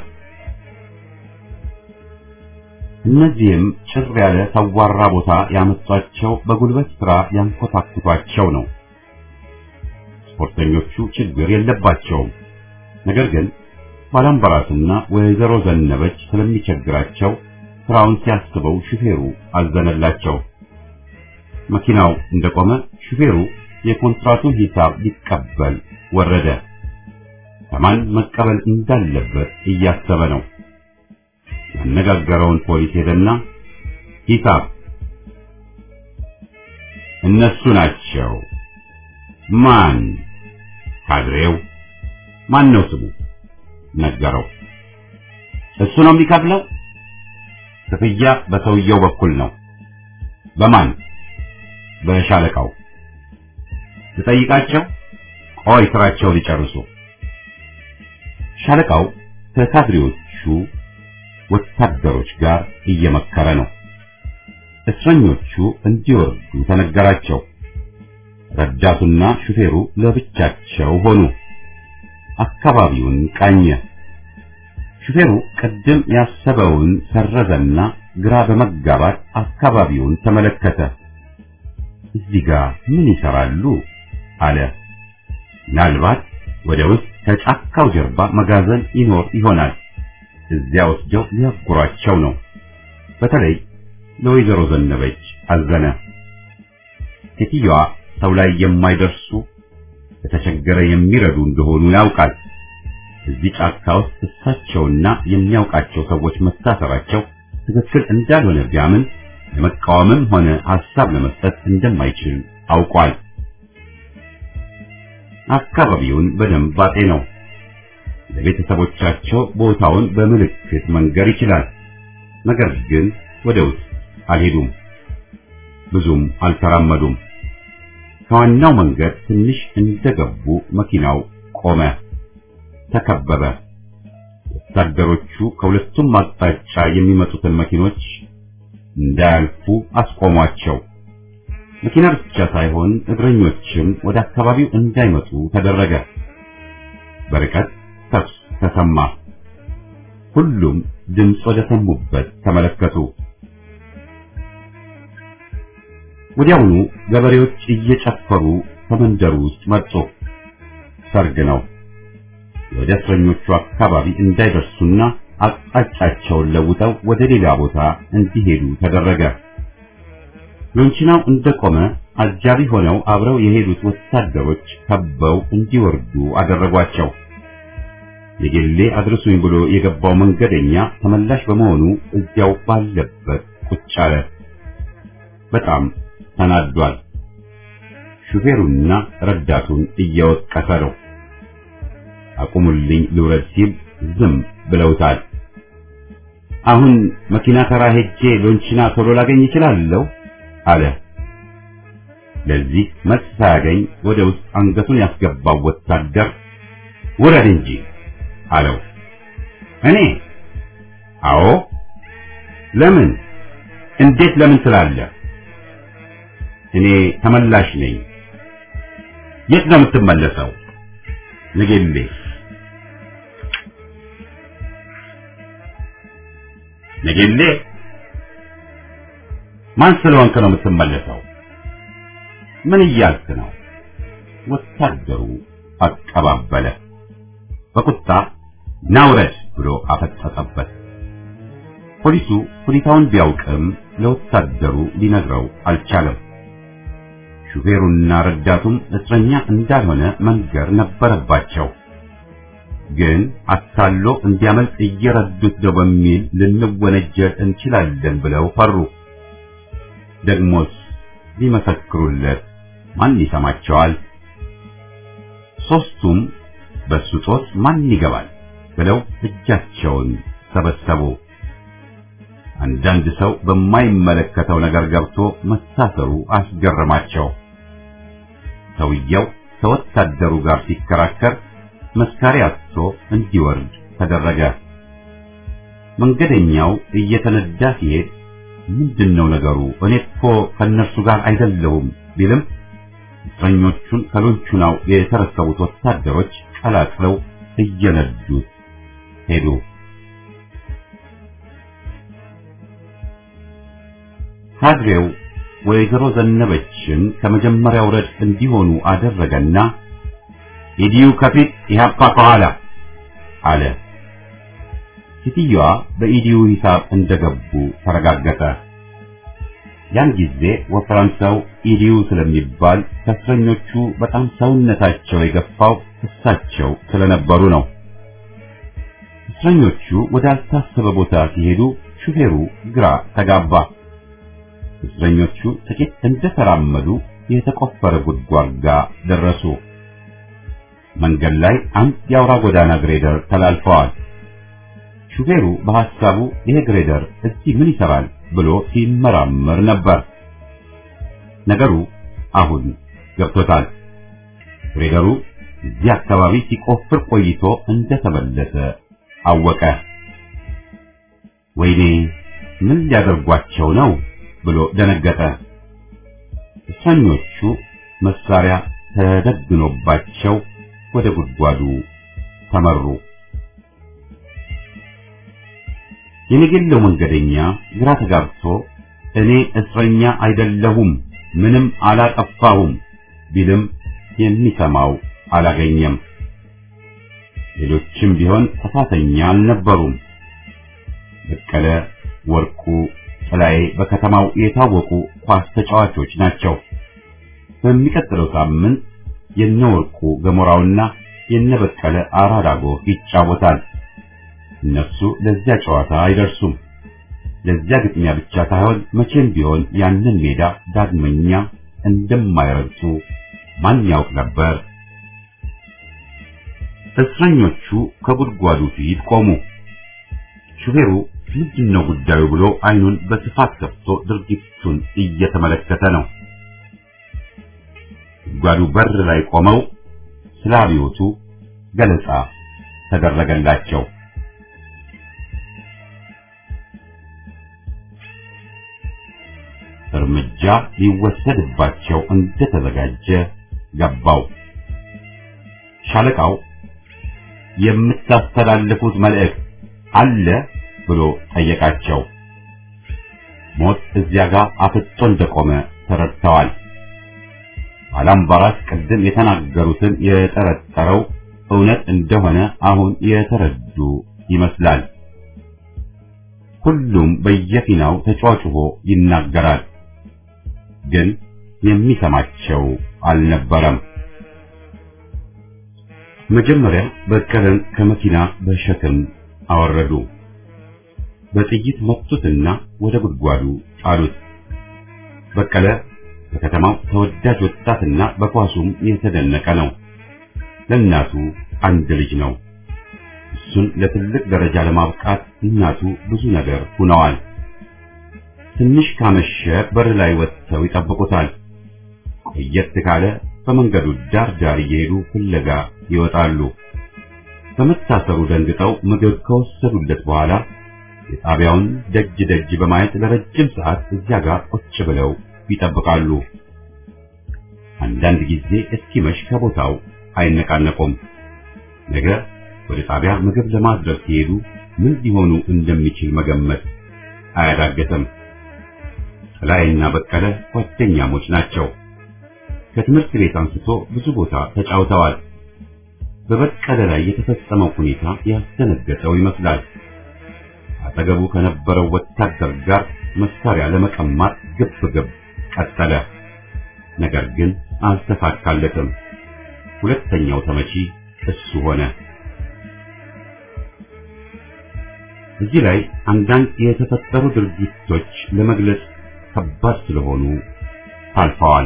እነዚህም ጭር ያለ ሰዋራ ቦታ ያመጧቸው በጉልበት ስራ ያንኮታኩቷቸው ነው። ስፖርተኞቹ ችግር የለባቸውም። ነገር ግን ባላምባራስና ወይዘሮ ዘነበች ስለሚቸግራቸው ስራውን ሲያስበው ሹፌሩ አዘነላቸው። መኪናው እንደቆመ ሹፌሩ የኮንትራቱን ሂሳብ ሊቀበል ወረደ። ከማን መቀበል እንዳለበት እያሰበ ነው። ያነጋገረውን ፖሊስ ሄደና ሂሳብ እነሱ ናቸው። ማን? ካድሬው። ማን ነው ስሙ? ነገረው። እሱ ነው የሚከፍለው? ክፍያ በሰውየው በኩል ነው። በማን? በሻለቃው። ተጠይቃቸው። ቆይ ስራቸውን ይጨርሱ። ሻለቃው ከካድሬዎቹ ወታደሮች ጋር እየመከረ ነው። እስረኞቹ እንዲወርዱ ተነገራቸው። ረዳቱና ሹፌሩ ለብቻቸው ሆኑ። አካባቢውን ቃኘ። ሹፌሩ ቀደም ያሰበውን ሰረዘና ግራ በመጋባት አካባቢውን ተመለከተ። እዚህ ጋር ምን ይሰራሉ አለ። ምናልባት ወደ ውስጥ ከጫካው ጀርባ መጋዘን ይኖር ይሆናል። እዚያ ወስደው ሊያጉሯቸው ነው። በተለይ ለወይዘሮ ዘነበች አዘነ። ሴትዮዋ ሰው ላይ የማይደርሱ የተቸገረ የሚረዱ እንደሆኑ ያውቃል። እዚህ ጫካ ውስጥ እሳቸውና የሚያውቃቸው ሰዎች መታሰራቸው ትክክል እንዳልሆነ ቢያምን ለመቃወምም ሆነ ሐሳብ ለመስጠት እንደማይችል አውቋል። አካባቢውን በደንብ አጤነው። ለቤተሰቦቻቸው ቦታውን በምልክት መንገር ይችላል። ነገር ግን ወደ ውስጥ አልሄዱም። ብዙም አልተራመዱም። ከዋናው መንገድ ትንሽ እንደገቡ መኪናው ቆመ። ተከበበ። ወታደሮቹ ከሁለቱም አቅጣጫ የሚመጡትን መኪኖች እንዳያልፉ አስቆሟቸው። መኪና ብቻ ሳይሆን እግረኞችም ወደ አካባቢው እንዳይመጡ ተደረገ። በርቀት ተኩስ ተሰማ። ሁሉም ድምፅ ወደ ሰሙበት ተመለከቱ። ወዲያውኑ ገበሬዎች እየጨፈሩ ከመንደሩ ውስጥ መጡ። ሰርግ ነው። ወደ እስረኞቹ አካባቢ እንዳይደርሱና አቅጣጫቸውን ለውጠው ወደ ሌላ ቦታ እንዲሄዱ ተደረገ። ሎንችናው እንደቆመ አጃቢ ሆነው አብረው የሄዱት ወታደሮች ከበው እንዲወርዱ አደረጓቸው። የጌሌ አድርሱኝ ብሎ የገባው መንገደኛ ተመላሽ በመሆኑ እዚያው ባለበት ቁጭ አለ። በጣም ተናዷል። ሹፌሩና ረዳቱን እየወቀሰ ነው። አቁሙልኝ ልውረድ ሲል ዝም ብለውታል። አሁን መኪና ተራ ሄጄ ሎንችና ቶሎ ላገኝ እችላለሁ አለ። ለዚህ መልስ ሳያገኝ ወደ ውስጥ አንገቱን ያስገባው ወታደር ውረድ እንጂ አለው። እኔ? አዎ። ለምን? እንዴት ለምን ትላለህ? እኔ ተመላሽ ነኝ። የት ነው የምትመለሰው? ንገሪኝ። ንገሪኝ። ማን ስለሆንክ ነው የምትመለሰው? ምን እያልክ ነው? ወታደሩ አቀባበለ። በቁጣ ናውረድ ብሎ አፈጠጠበት። ፖሊሱ ሁኔታውን ቢያውቅም ለወታደሩ ሊነግረው አልቻለም። ሹፌሩና ረዳቱም እስረኛ እንዳልሆነ መንገር ነበረባቸው። ግን አታሎ እንዲያመልጥ እየረዱት ነው በሚል ልንወነጀል እንችላለን ብለው ፈሩ። ደግሞስ ሊመሰክሩለት ማን ይሰማቸዋል? ሶስቱም በሱ ጦስ ማን ይገባል ብለው እጃቸውን ሰበሰቡ። አንዳንድ ሰው በማይመለከተው ነገር ገብቶ መታሰሩ አስገረማቸው። ሰውየው ከወታደሩ ጋር ሲከራከር መስካሪ አጥቶ እንዲወርድ ተደረገ። መንገደኛው እየተነዳ ሲሄድ ምንድነው ነገሩ? እኔ እኮ ከነርሱ ጋር አይደለሁም ቢልም እስረኞቹን ከሎንቹናው የተረከቡት ወታደሮች ቀላቅለው እየነዱት ሄዱ። ካድሬው ወይዘሮ ዘነበችን ከመጀመሪያው ረድፍ እንዲሆኑ አደረገና ኢዲዩ ከፊት ኢህአፓ ከኋላ አለ። ሴትዮዋ በኢዲዩ ሂሳብ እንደገቡ ተረጋገጠ። ያን ጊዜ ወፍራም ሰው ኢዲዩ ስለሚባል ከእስረኞቹ በጣም ሰውነታቸው የገፋው እሳቸው ስለነበሩ ነው። እስረኞቹ ወደ አልታሰበ ቦታ ሲሄዱ ሹፌሩ ግራ ተጋባ። እስረኞቹ ጥቂት እንደተራመዱ የተቆፈረ ጉድጓድ ጋር ደረሱ። መንገድ ላይ አንድ የአውራ ጎዳና ግሬደር ተላልፈዋል። ሹፌሩ በሐሳቡ ይሄ ግሬደር እዚህ ምን ይሰራል ብሎ ሲመራመር ነበር። ነገሩ አሁን ገብቶታል። ግሬደሩ እዚህ አካባቢ ሲቆፍር ቆይቶ እንደተመለሰ አወቀ። ወይኔ ምን ሊያደርጓቸው ነው ብሎ ደነገጠ። እስረኞቹ መሳሪያ ተደግኖባቸው ወደ ጉድጓዱ ተመሩ። የነገለው መንገደኛ ግራ ተጋብቶ እኔ እስረኛ አይደለሁም፣ ምንም አላጠፋሁም ቢልም የሚሰማው አላገኘም። ሌሎችም ቢሆን ጥፋተኛ አልነበሩም። በቀለ፣ ወርቁ፣ ጥላዬ በከተማው የታወቁ ኳስ ተጫዋቾች ናቸው። በሚቀጥለው ሳምንት የነወርቁ ገሞራውና የነበቀለ አራዳጎ ይጫወታል። እነሱ ለዚያ ጨዋታ አይደርሱም። ለዚያ ግጥሚያ ብቻ ሳይሆን መቼም ቢሆን ያንን ሜዳ ዳግመኛ እንደማይረግጡ ማን ያውቅ ነበር? እስረኞቹ ከጉድጓዱ ፊት ቆሙ። ሹፌሩ ምንድነው ጉዳዩ ብሎ አይኑን በስፋት ከፍቶ ድርጊቱን እየተመለከተ ነው። ጉድጓዱ በር ላይ ቆመው ስለ አብዮቱ ገለጻ ተደረገላቸው። እርምጃ ሊወሰድባቸው እንደተዘጋጀ ገባው። ሻለቃው የምታስተላልፉት መልእክት አለ ብሎ ጠየቃቸው። ሞት እዚያ ጋር አፍጦ እንደቆመ ተረድተዋል። አላምባራስ ቅድም የተናገሩትን የጠረጠረው እውነት እንደሆነ አሁን የተረዱ ይመስላል። ሁሉም በየፊናው ተጫዋጭሆ ይናገራል፣ ግን የሚሰማቸው አልነበረም። መጀመሪያ በቀለን ከመኪና በሸክም አወረዱ። በጥይት መቱትና ወደ ጉድጓዱ ጣሉት። በቀለ በከተማው ተወዳጅ ወጣትና በኳሱም የተደነቀ ነው። ለእናቱ አንድ ልጅ ነው። እሱን ለትልቅ ደረጃ ለማብቃት እናቱ ብዙ ነገር ሆነዋል። ትንሽ ካመሸ በር ላይ ወጥተው ይጠብቁታል። ቆየት ካለ በመንገዱ ዳር ዳር እየሄዱ ፍለጋ ይወጣሉ። በመታሰሩ ደንግጠው ምግብ ከወሰዱለት በኋላ የጣቢያውን ደጅ ደጅ በማየት ለረጅም ሰዓት እዚያ ጋር ቁጭ ብለው ይጠብቃሉ። አንዳንድ ጊዜ እስኪመሽ ከቦታው አይነቃነቁም። ነገ ወደ ጣቢያ ምግብ ለማድረስ ሲሄዱ ምን ሊሆኑ እንደሚችል መገመት አያዳግትም። ጥላዬና በቀለ ጓደኛሞች ናቸው። ከትምህርት ቤት አንስቶ ብዙ ቦታ ተጫውተዋል። በበቀለ ላይ የተፈጸመው ሁኔታ ያስደነገጠው ይመስላል። አጠገቡ ከነበረው ወታደር ጋር መሳሪያ ለመቀማት ግብ ግብ ቀጠለ። ነገር ግን አልተሳካለትም። ሁለተኛው ተመቺ እሱ ሆነ። እዚህ ላይ አንዳንድ የተፈጠሩ ድርጊቶች ለመግለጽ ከባድ ስለሆኑ አልፈዋል።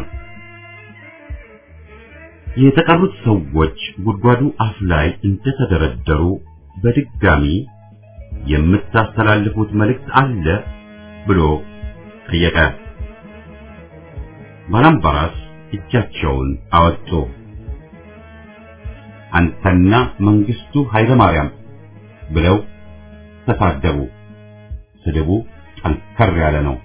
የተቀሩት ሰዎች ጉድጓዱ አፍ ላይ እንደተደረደሩ በድጋሚ የምታስተላልፉት መልእክት አለ ብሎ ጠየቀ። ባላምባራስ እጃቸውን አወጡ። አንተና መንግስቱ ኃይለ ማርያም ብለው ተሳደቡ። ስድቡ ጠንከር ያለ ነው።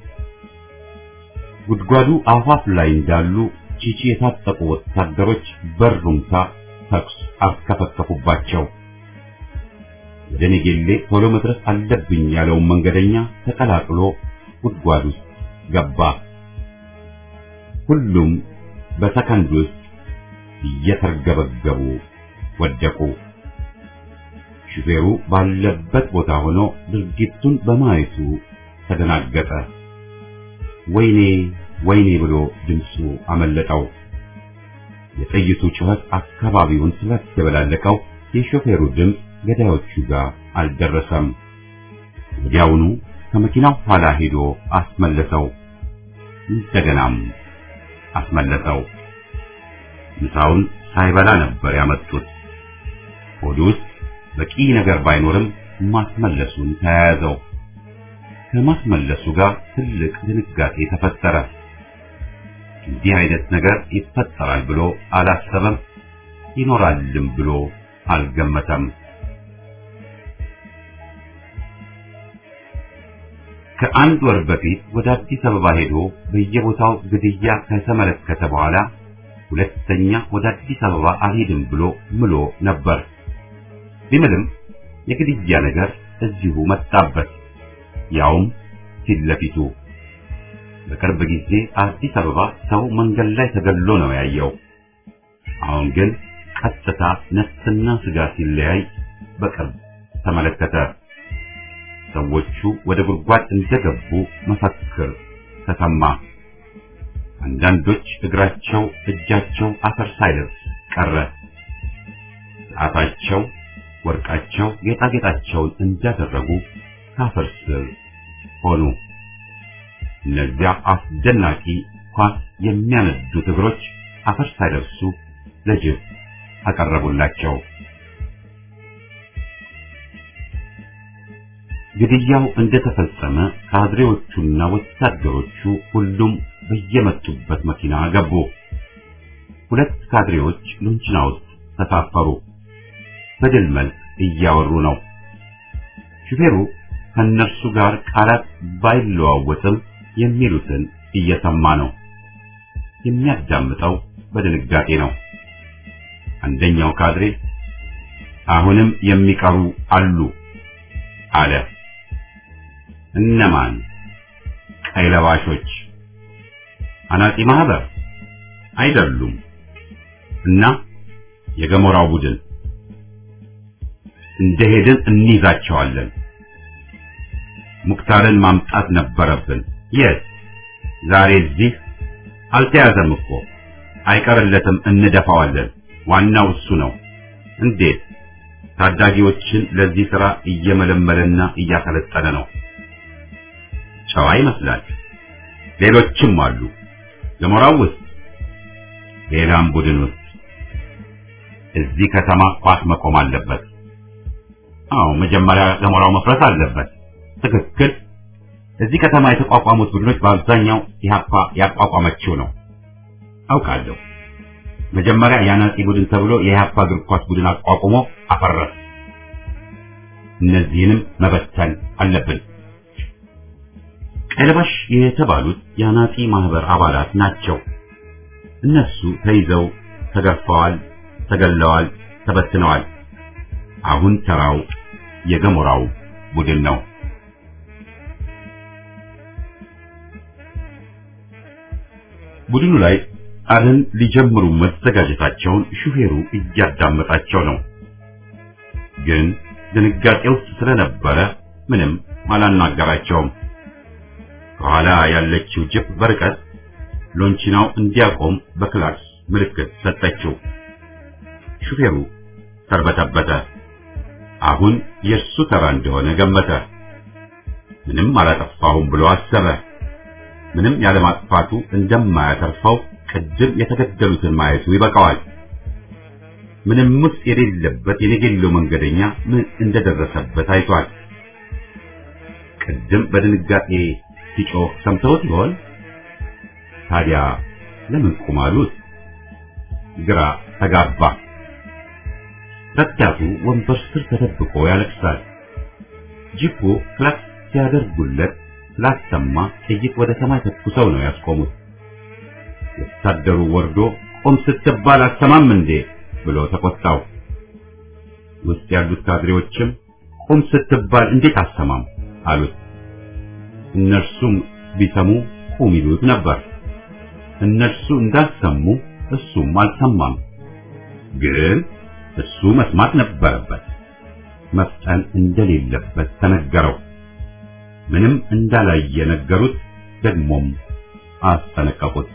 ጉድጓዱ አፋፍ ላይ እንዳሉ ቺቺ የታጠቁ ወታደሮች በሩምታ ተኩስ አስከፈከፉባቸው። ወደ ኔጌሌ ቶሎ መድረስ አለብኝ ያለውን መንገደኛ ተቀላቅሎ ጉድጓድ ውስጥ ገባ። ሁሉም በሰከንድ ውስጥ እየተርገበገቡ ወደቁ። ሹፌሩ ባለበት ቦታ ሆኖ ድርጊቱን በማየቱ ተደናገጠ። ወይኔ ወይኔ ብሎ ድምፁ አመለጠው። የጥይቱ ጩኸት አካባቢውን ስላስተበላለቀው የሾፌሩ ድምፅ ገዳዮቹ ጋር አልደረሰም። ወዲያውኑ ከመኪናው ኋላ ሄዶ አስመለሰው። እንደገናም አስመለሰው። ምሳውን ሳይበላ ነበር ያመጡት። ሆዱ ውስጥ በቂ ነገር ባይኖርም ማስመለሱን ተያያዘው። ከማስመለሱ ጋር ትልቅ ድንጋጤ ተፈጠረ። እንዲህ አይነት ነገር ይፈጠራል ብሎ አላሰበም። ይኖራልም ብሎ አልገመተም። ከአንድ ወር በፊት ወደ አዲስ አበባ ሄዶ በየቦታው ግድያ ከተመለከተ በኋላ ሁለተኛ ወደ አዲስ አበባ አልሄድም ብሎ ምሎ ነበር። ቢምልም የግድያ ነገር እዚሁ መጣበት፣ ያውም ፊት ለፊቱ። በቅርብ ጊዜ አዲስ አበባ ሰው መንገድ ላይ ተገሎ ነው ያየው። አሁን ግን ቀጥታ ነፍስና ስጋ ሲለያይ በቅርብ ተመለከተ። ሰዎቹ ወደ ጉድጓድ እንደገቡ መፈክር ተሰማ። አንዳንዶች እግራቸው እጃቸው አፈር ሳይለብስ ቀረ። ሰዓታቸው፣ ወርቃቸው፣ ጌጣጌጣቸውን እንዳደረጉ ካፈር ስር ሆኑ። እነዚያ አስደናቂ ኳስ የሚያነዱት እግሮች አፈር ሳይለብሱ ለጅብ አቀረቡላቸው። ግድያው እንደተፈጸመ ካድሬዎቹና ወታደሮቹ ሁሉም በየመጡበት መኪና ገቡ። ሁለት ካድሬዎች ሉንችና ውስጥ ተሳፈሩ። በድል መልክ እያወሩ ነው። ሹፌሩ ከነርሱ ጋር ቃላት ባይለዋወጥም የሚሉትን እየሰማ ነው። የሚያዳምጠው በድንጋጤ ነው። አንደኛው ካድሬ አሁንም የሚቀሩ አሉ አለ። እነማን? ቀይ ለባሾች። አናጺ ማህበር አይደሉም። እና የገሞራው ቡድን እንደሄድን እንይዛቸዋለን። ሙክታርን ማምጣት ነበረብን። የት? ዛሬ እዚህ አልተያዘም እኮ። አይቀርለትም፣ እንደፋዋለን። ዋናው እሱ ነው። እንዴት? ታዳጊዎችን ለዚህ ሥራ እየመለመለና እያሰለጠነ ነው። ጨዋ ይመስላል። ሌሎችም አሉ። ገሞራው ውስጥ፣ ሌላም ቡድን ውስጥ። እዚህ ከተማ ኳስ መቆም አለበት። አዎ፣ መጀመሪያ ገሞራው መፍረስ አለበት። ትክክል። እዚህ ከተማ የተቋቋሙት ቡድኖች በአብዛኛው ኢህአፓ ያቋቋመችው ነው። አውቃለሁ። መጀመሪያ የአናጺ ቡድን ተብሎ የኢህአፓ እግር ኳስ ቡድን አቋቁሞ አፈረስ። እነዚህንም መበተን አለብን። ቀለባሽ የተባሉት የአናጺ ማህበር አባላት ናቸው። እነሱ ተይዘው ተገርፈዋል፣ ተገለዋል፣ ተበትነዋል። አሁን ተራው የገሞራው ቡድን ነው። ቡድኑ ላይ አሁን ሊጀምሩ መዘጋጀታቸውን ሹፌሩ እያዳመጣቸው ነው። ግን ድንጋጤ ውስጥ ስለነበረ ምንም አላናገራቸውም። ከኋላ ያለችው ጅፕ በርቀት ሎንቺናው እንዲያቆም በክላክስ ምልክት ሰጠችው። ሹፌሩ ተርበተበተ። አሁን የእሱ ተራ እንደሆነ ገመተ። ምንም አላጠፋሁም ብሎ አሰበ። ምንም ያለማጥፋቱ እንደማያተርፈው ቅድም የተገደሉትን ማየቱ ይበቃዋል። ምንም ውስጥ የሌለበት የነገሌሎ መንገደኛ ምን እንደደረሰበት አይቷል። ቅድም በድንጋጤ ሲጮህ ሰምተውት ይሆን? ታዲያ ለምን ቆም አሉት? ግራ ተጋባ። ረዳቱ ወንበር ስር ተደብቆ ያለቅሳል። ጂፑ ክላክስ ሲያደርጉለት ስላሰማ ጥይት ወደ ሰማይ ተኩሰው ነው ያስቆሙት። ወታደሩ ወርዶ ቆም ስትባል አሰማም እንዴ ብሎ ተቆጣው። ውስጥ ያሉት ካድሬዎችም ቆም ስትባል እንዴት አሰማም አሉት። እነርሱም ቢሰሙ ቁም ይሉት ነበር። እነርሱ እንዳልሰሙ እሱም አልሰማም። ግን እሱ መስማት ነበረበት። መፍጠን እንደሌለበት ተነገረው። ምንም እንዳላየ ነገሩት። ደግሞም አስጠነቀቁት።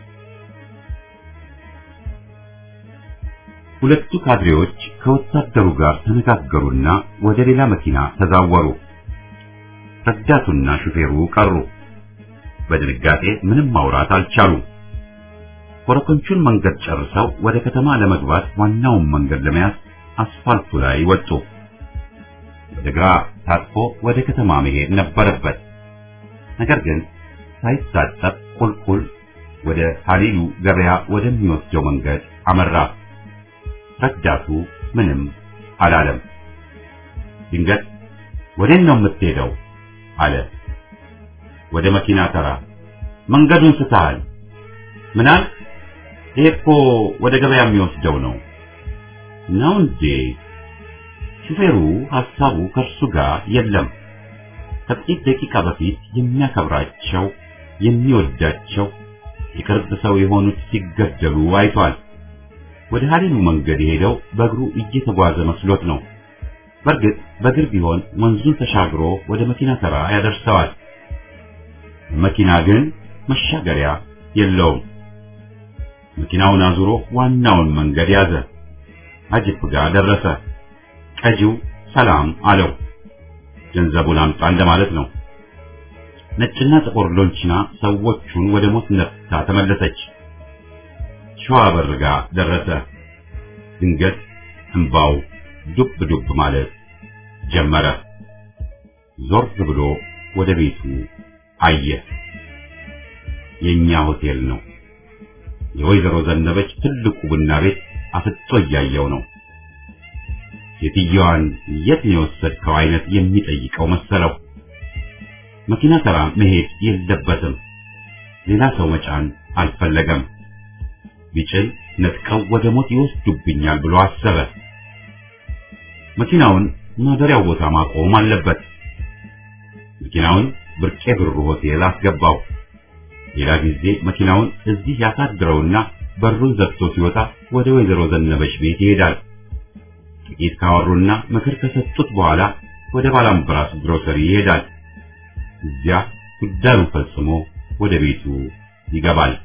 ሁለቱ ካድሬዎች ከወታደሩ ጋር ተነጋገሩና ወደ ሌላ መኪና ተዛወሩ። ረዳቱና ሹፌሩ ቀሩ። በድንጋጤ ምንም ማውራት አልቻሉም። ኮረኮንቹን መንገድ ጨርሰው ወደ ከተማ ለመግባት ዋናውን መንገድ ለመያዝ አስፋልቱ ላይ ወጡ። ወደ ግራ ታጥፎ ወደ ከተማ መሄድ ነበረበት። ነገር ግን ሳይታጠፍ ቁልቁል ወደ ሀሊሉ ገበያ ወደሚወስደው መንገድ አመራ። ረዳቱ ምንም አላለም። ድንገት ወዴት ነው የምትሄደው አለ። ወደ መኪና ተራ። መንገዱን ስተሃል። ምን አልክ? ይሄ እኮ ወደ ገበያ የሚወስደው ነው። ነው እንዴ? ሹፌሩ ሐሳቡ ከእርሱ ጋር የለም። ከጥቂት ደቂቃ በፊት የሚያከብራቸው የሚወዳቸው የቅርብ ሰው የሆኑት ሲገደሉ አይቷል። ወደ ሀሊሉ መንገድ የሄደው በእግሩ እየተጓዘ መስሎት ነው። በእርግጥ በእግር ቢሆን ወንዙን ተሻግሮ ወደ መኪና ተራ ያደርሰዋል። መኪና ግን መሻገሪያ የለውም። መኪናውን አዙሮ ዋናውን መንገድ ያዘ። አጅፕ ጋር ደረሰ። ቀጂው ሰላም አለው። ገንዘቡን አምጣ እንደማለት ነው። ነጭና ጥቁር ሎንቺና ሰዎቹን ወደ ሞት ነፍታ ተመለሰች። ሸዋ በር ጋር ደረሰ። ድንገት እንባው ዱብ ዱብ ማለት ጀመረ። ዞር ብሎ ወደ ቤቱ አየ። የኛ ሆቴል ነው። የወይዘሮ ዘነበች ትልቁ ቡና ቤት አፍጦ እያየው ነው። ሴትዮዋን የት ነው የወሰድከው አይነት የሚጠይቀው መሰለው። መኪና ተራ መሄድ የለበትም። ሌላ ሰው መጫን አልፈለገም። ቢጭን ነጥቀው ወደ ሞት ይወስዱብኛል ብሎ አሰበ። መኪናውን ማደሪያው ቦታ ማቆም አለበት። መኪናውን ብርቄ ብሩ ሆቴል አስገባው። ሌላ ጊዜ መኪናውን እዚህ ያሳድረውና በሩን ዘግቶ ሲወጣ ወደ ወይዘሮ ዘነበች ቤት ይሄዳል። ጥቂት ካወሩና ምክር ከሰጡት በኋላ ወደ ባላምብራስ ግሮሰሪ ይሄዳል። እዚያ ጉዳዩን ፈጽሞ ወደ ቤቱ ይገባል።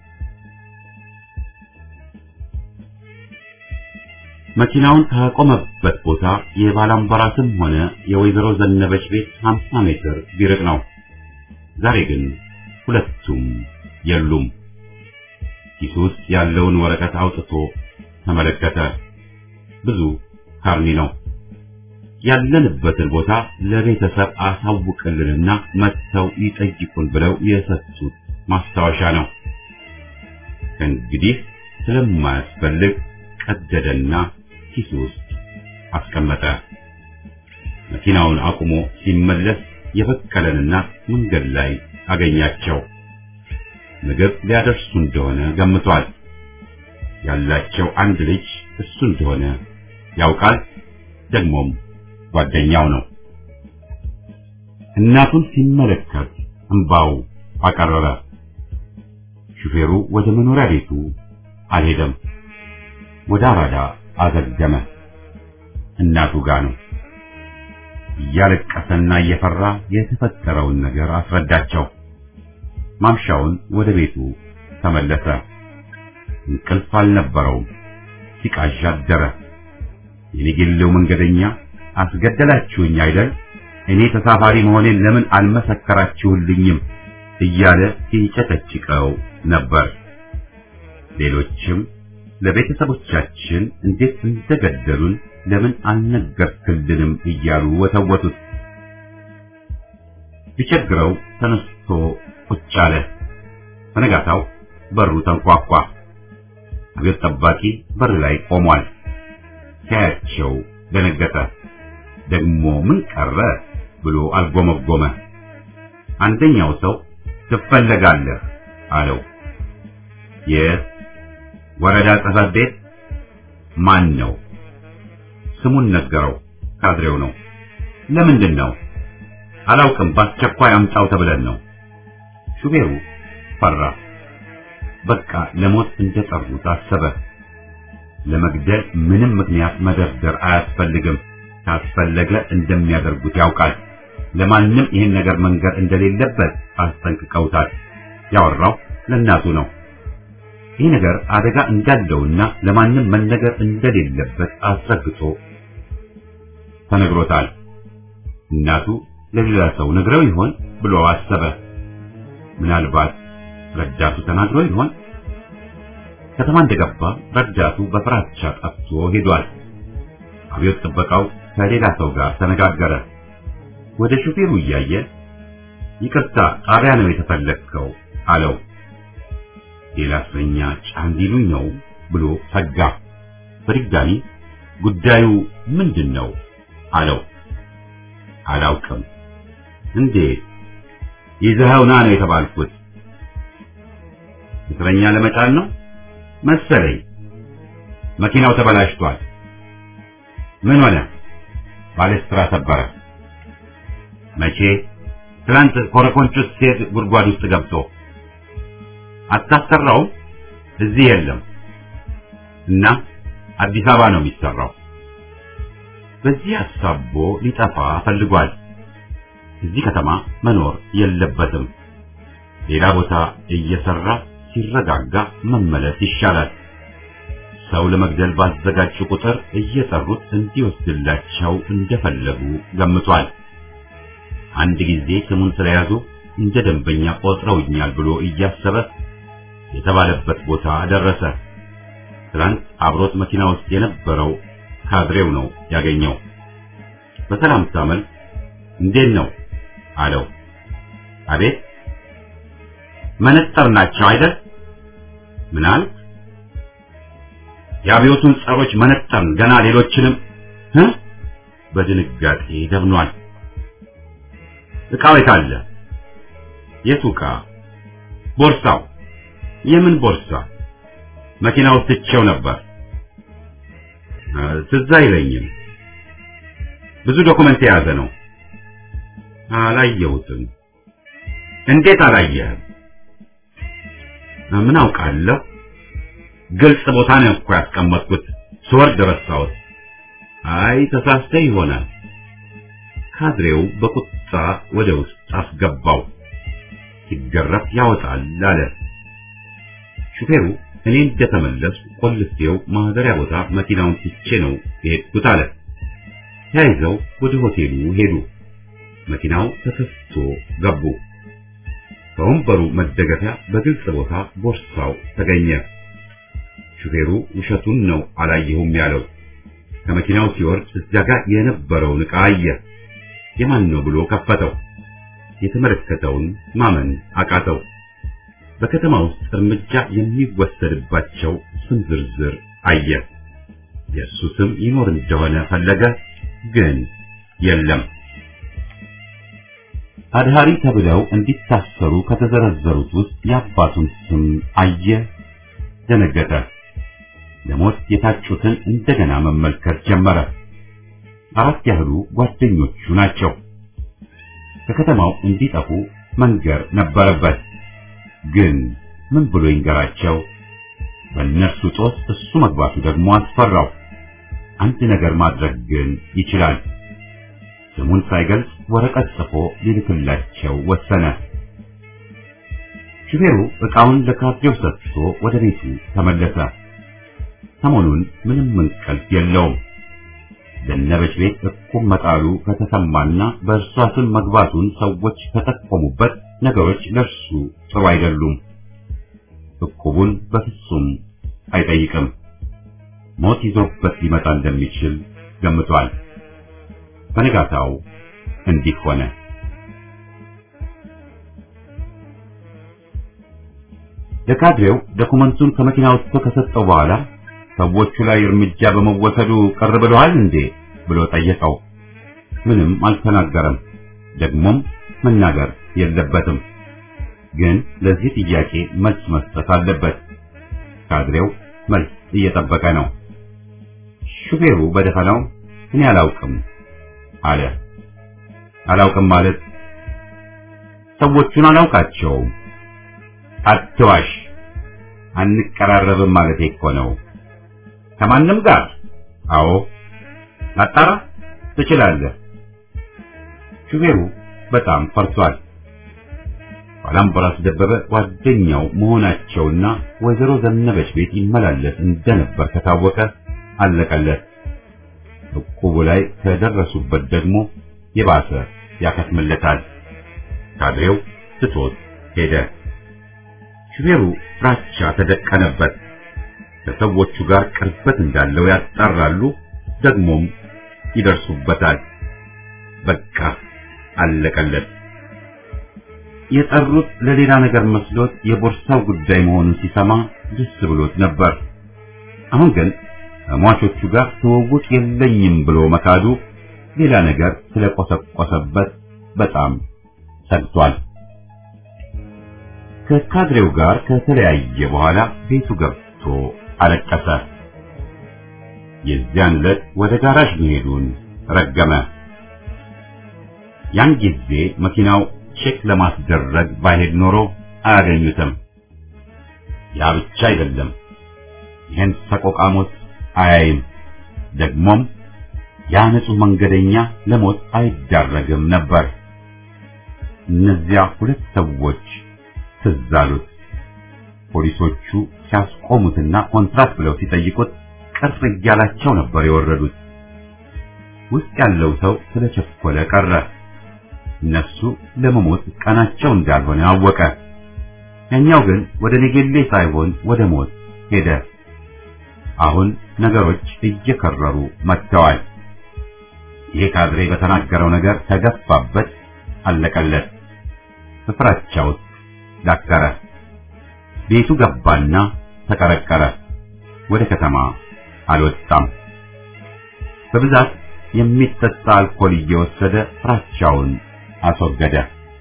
መኪናውን ካቆመበት ቦታ የባላምበራስም ሆነ የወይዘሮ ዘነበች ቤት ሃምሳ ሜትር ቢርቅ ነው። ዛሬ ግን ሁለቱም የሉም። ኪሱ ውስጥ ያለውን ወረቀት አውጥቶ ተመለከተ። ብዙ ካርኒ ነው። ያለንበትን ቦታ ለቤተሰብ አሳውቅልንና መጥተው ይጠይቁን ብለው የሰጡት ማስታወሻ ነው። እንግዲህ ስለማያስፈልግ ቀደደና ኪሱ ውስጥ አስቀመጠ። መኪናውን አቁሞ ሲመለስ የበቀለንና መንገድ ላይ አገኛቸው። ምግብ ሊያደርሱ እንደሆነ ገምቷል። ያላቸው አንድ ልጅ እሱ እንደሆነ ያውቃል። ደግሞም ጓደኛው ነው። እናቱን ሲመለከት እንባው አቀረረ። ሹፌሩ ወደ መኖሪያ ቤቱ አልሄደም። ወደ አራዳ አዘገመ። እናቱ ጋር ነው። እያለቀሰና እየፈራ የተፈጠረውን ነገር አስረዳቸው። ማምሻውን ወደ ቤቱ ተመለሰ። እንቅልፍ አልነበረውም። ሲቃዣ አደረ። የኔጌሌው መንገደኛ አስገደላችሁኝ አይደል? እኔ ተሳፋሪ መሆኔን ለምን አልመሰከራችሁልኝም? እያለ ሲጨቀጭቀው ነበር። ሌሎችም ለቤተሰቦቻችን እንዴት እንደገደሉን ለምን አልነገርክልንም እያሉ ወተወቱት። ቢቸግረው ተነስቶ ቁጭ አለ። በነጋታው በሩ ተንኳኳ። ቤት ጠባቂ በር ላይ ቆሟል። ሲያያቸው ደነገጠ። ደግሞ ምን ቀረ ብሎ አልጎመጎመ። አንደኛው ሰው ትፈለጋለህ አለው። የወረዳ ጽሕፈት ቤት? ማን ነው? ስሙን ነገረው። ካድሬው ነው። ለምንድን ነው? አላውቅም፣ በአስቸኳይ አምጣው ተብለን ነው። ሹፌሩ ፈራ። በቃ ለሞት እንደጠሩት አሰበ። ለመግደል ምንም ምክንያት መደርደር አያስፈልግም። ካስፈለገ እንደሚያደርጉት ያውቃል። ለማንም ይህን ነገር መንገር እንደሌለበት አስጠንቅቀውታል። ያወራው ለእናቱ ነው። ይህ ነገር አደጋ እንዳለውና ለማንም መነገር እንደሌለበት አስረግጦ ተነግሮታል። እናቱ ለሌላ ሰው ነግረው ይሆን ብሎ አሰበ። ምናልባት ረዳቱ ተናግሮ ይሆን? ከተማ እንደገባ ረዳቱ በፍራቻ ጠፍቶ ሄዷል። አብዮት ጥበቃው ከሌላ ሰው ጋር ተነጋገረ። ወደ ሹፌሩ እያየ ይቅርታ፣ ጣቢያ ነው የተፈለግከው አለው። ሌላ እስረኛ ጫን ሊሉኝ ነው ብሎ ሰጋ። በድጋሚ ጉዳዩ ምንድን ነው አለው። አላውቅም። እንዴት? ይዘኸው ና ነው የተባልኩት። እስረኛ ለመጫን ነው መሰለኝ። መኪናው ተበላሽቷል። ምን ሆነ? ባለስትራ ሰበረ። መቼ? ትናንት ኮረኮንች ውስጥ ሴት ጉድጓድ ውስጥ ገብቶ። አታሰራው? እዚህ የለም እና አዲስ አበባ ነው የሚሰራው። በዚህ አሳቦ ሊጠፋ ፈልጓል። እዚህ ከተማ መኖር የለበትም። ሌላ ቦታ እየሰራ ሲረጋጋ መመለስ ይሻላል። ሰው ለመግደል ባዘጋጁ ቁጥር እየጠሩት እንዲወስድላቸው እንደፈለጉ ገምቷል። አንድ ጊዜ ስሙን ስለያዙ እንደ ደንበኛ ቆጥረውኛል ብሎ እያሰበ የተባለበት ቦታ ደረሰ። ትናንት አብሮት መኪና ውስጥ የነበረው ካድሬው ነው ያገኘው። በሰላምታ መልክ እንዴት ነው አለው። አቤት። መነጠር ናቸው አይደል? ምን አልክ? የአብዮቱን ጸሮች መነጠርን፣ ገና ሌሎችንም እ በድንጋጤ ደብኗል። ዕቃው የት አለ? የቱ ዕቃ? ቦርሳው። የምን ቦርሳ? መኪና ውስጥ ትቼው ነበር። ትዝ አይለኝም። ብዙ ዶክመንት የያዘ ነው። አላየሁትም። እንዴት አላየህም? ምን አውቃለሁ። ግልጽ ቦታ ነው እኮ ያስቀመጥኩት። ስወርድ ረሳሁት። አይ ተሳስተህ ይሆናል። ካድሬው በቁጣ ወደ ውስጥ አስገባው። ሲገረፍ ያወጣል አለ። ሹፌሩ እኔ እንደተመለስኩ ቆልፌው ማህደሪያ ቦታ መኪናውን ትቼ ነው የሄድኩት አለ። ተያይዘው ወደ ሆቴሉ ሄዱ። መኪናው ተከፍቶ ገቡ። በወንበሩ መደገፊያ በግልጽ ቦታ ቦርሳው ተገኘ። ሹፌሩ ውሸቱን ነው አላየሁም ያለው። ከመኪናው ሲወርድ እዚያ ጋር የነበረውን ዕቃ አየ። የማን ነው ብሎ ከፈተው። የተመለከተውን ማመን አቃተው። በከተማ ውስጥ እርምጃ የሚወሰድባቸው ስም ዝርዝር አየ። የእሱ ስም ይኖር እንደሆነ ፈለገ፣ ግን የለም። አድሃሪ ተብለው እንዲታሰሩ ከተዘረዘሩት ውስጥ የአባቱን ስም አየ፣ ደነገጠ። ለሞት የታጩትን እንደገና መመልከት ጀመረ። አራት ያህሉ ጓደኞቹ ናቸው። ከከተማው እንዲጠፉ መንገር ነበረበት። ግን ምን ብሎ ይንገራቸው? በእነርሱ ጦስ እሱ መግባቱ ደግሞ አስፈራው። አንድ ነገር ማድረግ ግን ይችላል። ስሙን ሳይገልጽ ወረቀት ጽፎ ሊልክላቸው ወሰነ። ሹፌሩ ዕቃውን ለካድሬው ሰጥቶ ወደ ቤቱ ተመለሰ። ሰሞኑን ምንም እንቅልፍ የለውም። ዘነበች ቤት እቁብ መጣሉ ከተሰማና በእርሷ ስም መግባቱን ሰዎች ተጠቆሙበት ነገሮች ለእርሱ ጥሩ አይደሉም። እቁቡን በፍጹም አይጠይቅም። ሞት ይዞበት ሊመጣ እንደሚችል ገምቷል። በነጋታው እንዲህ ሆነ። ለካድሬው ዶኩመንቱን ከመኪና ወጥቶ ከሰጠው በኋላ ሰዎቹ ላይ እርምጃ በመወሰዱ ቀር ብለዋል እንዴ ብሎ ጠየቀው። ምንም አልተናገረም። ደግሞም መናገር የለበትም። ግን ለዚህ ጥያቄ መልስ መስጠት አለበት። ካድሬው መልስ እየጠበቀ ነው። ሹፌሩ በደፈናው እኔ አላውቅም አለ። አላውቅም ማለት ሰዎቹን አላውቃቸውም። አትዋሽ፣ አንቀራረብም ማለት እኮ ነው። ከማንም ጋር? አዎ። አጣራ ትችላለህ። ሹፌሩ በጣም ፈርቷል። ባላምበራስ ደበበ ጓደኛው መሆናቸውና ወይዘሮ ዘነበች ቤት ይመላለስ እንደነበር ከታወቀ አለቀለት። እቁቡ ላይ ከደረሱበት ደግሞ የባሰ ያከትምለታል። ካድሬው ትቶት ሄደ። ሹፌሩ ፍራቻ ተደቀነበት። ከሰዎቹ ጋር ቅርበት እንዳለው ያጣራሉ፣ ደግሞም ይደርሱበታል። በቃ አለቀለት። የጠሩት ለሌላ ነገር መስሎት የቦርሳው ጉዳይ መሆኑን ሲሰማ ደስ ብሎት ነበር። አሁን ግን ከሟቾቹ ጋር ትውውቅ የለኝም ብሎ መካዱ ሌላ ነገር ስለቆሰቆሰበት በጣም ሰግቷል። ከካድሬው ጋር ከተለያየ በኋላ ቤቱ ገብቶ አለቀሰ። የዚያን ዕለት ወደ ጋራዥ መሄዱን ረገመ። ያን ጊዜ መኪናው ቼክ ለማስደረግ ባይሄድ ኖሮ አያገኙትም። ያ ብቻ አይደለም፣ ይህን ሰቆቃ ሞት አያይም። ደግሞም ያ ንጹህ መንገደኛ ለሞት አይዳረግም ነበር። እነዚያ ሁለት ሰዎች ትዝ አሉት። ፖሊሶቹ ሲያስቆሙትና ኮንትራት ብለው ሲጠይቁት ቅር እያላቸው ነበር የወረዱት። ውስጥ ያለው ሰው ስለቸኮለ ቀረ። እነሱ ለመሞት ቀናቸው እንዳልሆነ አወቀ። ያኛው ግን ወደ ነገሌ ሳይሆን ወደ ሞት ሄደ። አሁን ነገሮች እየከረሩ መጥተዋል። ይሄ ካድሬ በተናገረው ነገር ተገፋበት፣ አለቀለት። በፍራቻ ውስጥ ዳከረ። ቤቱ ገባና ተቀረቀረ። ወደ ከተማ አልወጣም። በብዛት የሚጠጣ አልኮል እየወሰደ ፍራቻውን አስወገደ።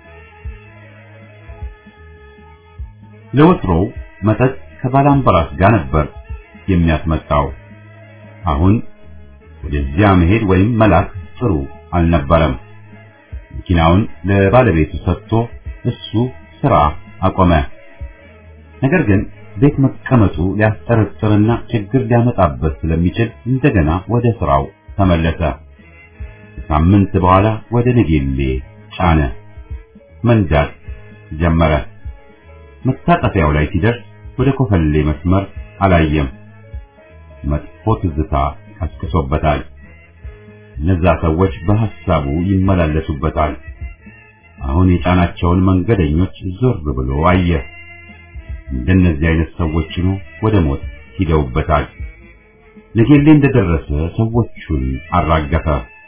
ለወትሮው መጠጥ ከባላምበራስ ጋር ነበር የሚያስመጣው። አሁን ወደዚያ መሄድ ወይም መላክ ጥሩ አልነበረም። መኪናውን ለባለቤቱ ሰጥቶ እሱ ስራ አቆመ። ነገር ግን ቤት መቀመጡ ሊያስጠረጥርና ችግር ሊያመጣበት ስለሚችል እንደገና ወደ ስራው ተመለሰ። ሳምንት በኋላ ወደ ነገሌ ጫነ። መንዳት ጀመረ። መታጠፊያው ላይ ሲደርስ ወደ ኮፈሌ መስመር አላየም። መጥፎ ትዝታ አስከሶበታል። እነዛ ሰዎች በሐሳቡ ይመላለሱበታል። አሁን የጫናቸውን መንገደኞች ዞር ብሎ አየ። እንደነዚህ አይነት ሰዎች ነው ወደ ሞት ሂደውበታል። ነገሌ እንደደረሰ ሰዎቹን አራገፈ።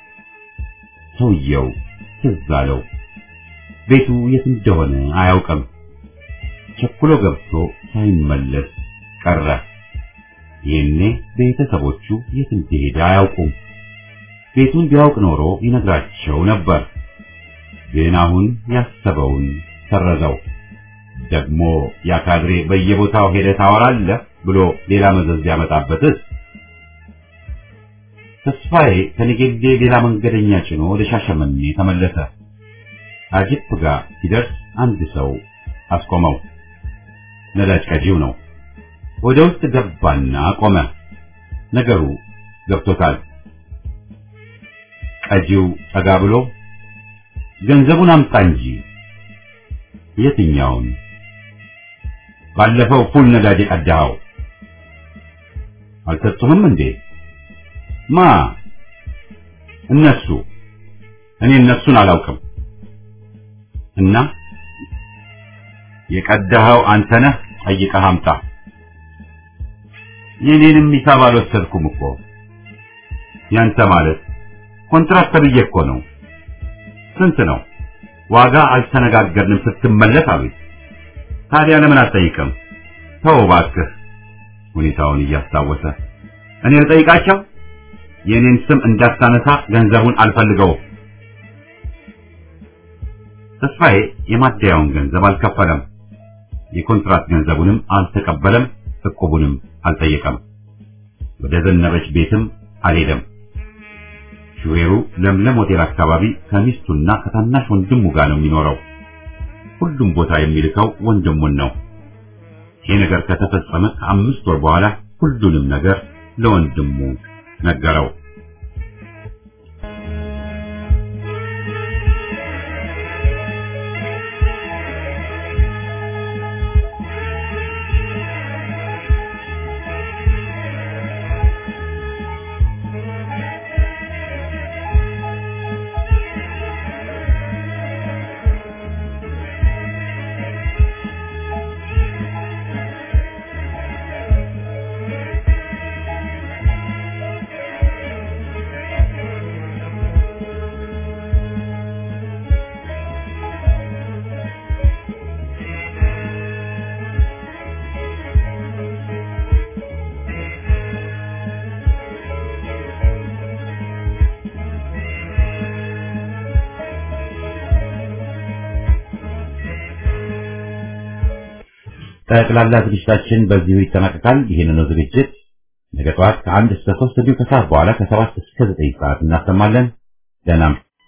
ሰውየው ትዝ አለው። ቤቱ የት እንደሆነ አያውቅም። ቸኩሎ ገብቶ ሳይመለስ ቀረ። ይህኔ ቤተሰቦቹ የት እንደሄደ አያውቁም። ቤቱን ቢያውቅ ኖሮ ይነግራቸው ነበር። ግን አሁን ያሰበውን ሰረዘው። ደግሞ ያ ካድሬ በየቦታው ሄደህ ታወራለህ ብሎ ሌላ መዘዝ ያመጣበትስ? ተስፋዬ ከነገሌ ሌላ መንገደኛ ጭኖ ወደ ሻሸመኔ ተመለሰ። አጂፕ ጋር ሲደርስ አንድ ሰው አስቆመው። ነዳጅ ቀጂው ነው። ወደ ውስጥ ገባና ቆመ። ነገሩ ገብቶታል። ቀጂው ጠጋ ብሎ ገንዘቡን አምጣ እንጂ። የትኛውን? ባለፈው ፉል ነዳጅ ቀዳኸው። አልሰጡህም እንዴ? ማ? እነሱ። እኔ እነሱን አላውቅም። እና የቀዳኸው አንተ ነህ? ጠይቀህ አምጣ። የኔንም ሂሳብ አልወሰድኩም እኮ። ያንተ ማለት ኮንትራት ተብዬ እኮ ነው። ስንት ነው? ዋጋ አልተነጋገርንም ስትመለስ አሉኝ። ታዲያ ለምን አትጠይቅም? ተው እባክህ። ሁኔታውን እያስታወሰ እኔ ልጠይቃቸው? የኔን ስም እንዳታነሳ፣ ገንዘቡን አልፈልገውም። ተስፋዬ የማደያውን ገንዘብ አልከፈለም። የኮንትራት ገንዘቡንም አልተቀበለም። ዕቁቡንም አልጠየቀም። ወደ ዘነበች ቤትም አልሄደም። ሹፌሩ ለምለም ሆቴል አካባቢ ከሚስቱና ከታናሽ ወንድሙ ጋር ነው የሚኖረው። ሁሉም ቦታ የሚልከው ወንድሙን ነው። ይሄ ነገር ከተፈጸመ ከአምስት ወር በኋላ ሁሉንም ነገር ለወንድሙ ነገረው። ጠቅላላ ዝግጅታችን በዚሁ ይጠናቀቃል። ይህንን ዝግጅት ነገ ጠዋት ከአንድ እስከ ሶስት እንዲሁ ከሰዓት በኋላ ከሰባት እስከ ዘጠኝ ሰዓት እናሰማለን። ደህና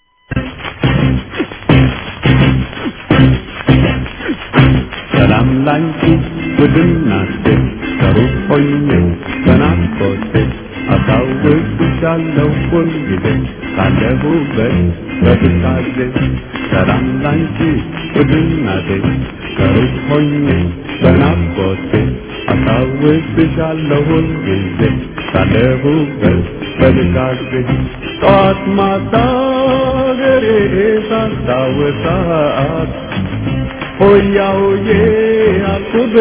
ሰላም ላንቺ ውድናቴ ከሩቅ ሆኜ በናፍቆቴ አስታውስሻለሁ ሁልጊዜ ካለሁበት በትካዜ። ሰላም ላንቺ ውድናቴ ከሩቅ ሆኜ በናፍቆቴ አስታውስሻለሁ ሁልጊዜ ካለሁበት በትካዜ። ጠዋት ማታ አገሬ ሳስታውሳት ሆያ ሆዬ አልኩት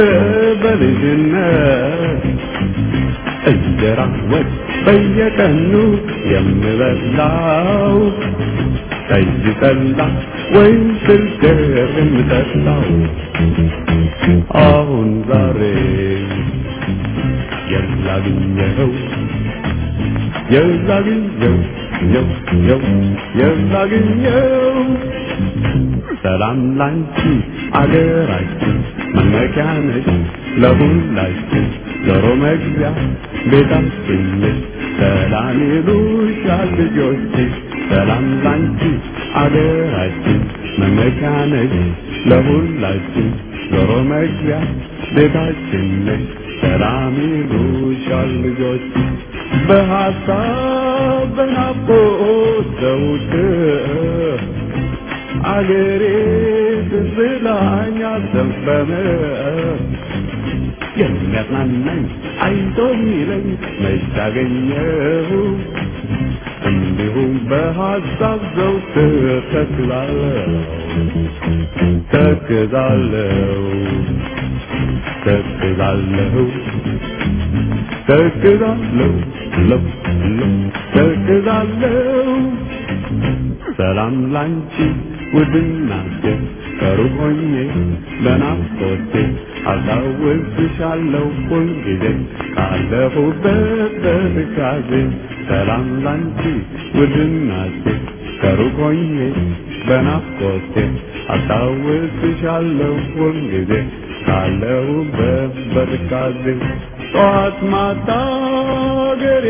በልጅነት እንጀራ ወጥ በየቀኑ የምበላው ጠጅ ጠላ ወይም ስልገር የምጠጣው አሁን ዛሬ የላግኘው የላግኘው የው የው የላግኘው ሰላም ላንቺ አገራችን መመኪያ ነሽ ለሁላችን ዞሮ መግቢያ ቤታችን ነሽ። ሰላም ይሉሻል ልጆች ሰላም ላንቺ አገራችን መመኪያ ነሽ ለሁላችን ዞሮ መግቢያ ቤታችን ነሽ። ሰላም ይሉሻል ልጆች በሐሳብ በናፍቆት ዘውትር አገሬ ትዝላኝ አዘንበመ የሚያጽናናኝ አይዞ የሚለኝ መች አገኘሁ እንዲሁም በሐሳብ ዘውትር ተክዛለሁ ተክዛለሁ ተክዛለሁ ተክዛለሁ ለው ለው ተክዛለሁ ሰላም ላንቺ ውድናቴ ከሩቅ ሆኜ በናፍቆቴ አስታውስሻለሁ ሁልጊዜ ካለሁበት በትካዜ። ሰላም ላንቺ ውድናቴ ከሩቅ ሆኜ በናፍቆቴ አስታውስሻለሁ ሁልጊዜ ካለሁበት በትካዜ ጠዋት ማታ አገሬ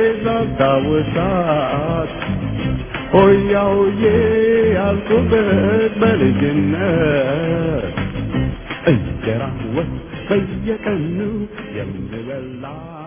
ሳስታውሳት ሆያ ሆዬ ያልኩበት በልጅነት እንጀራ ወጥ በየቀኑ የምበላ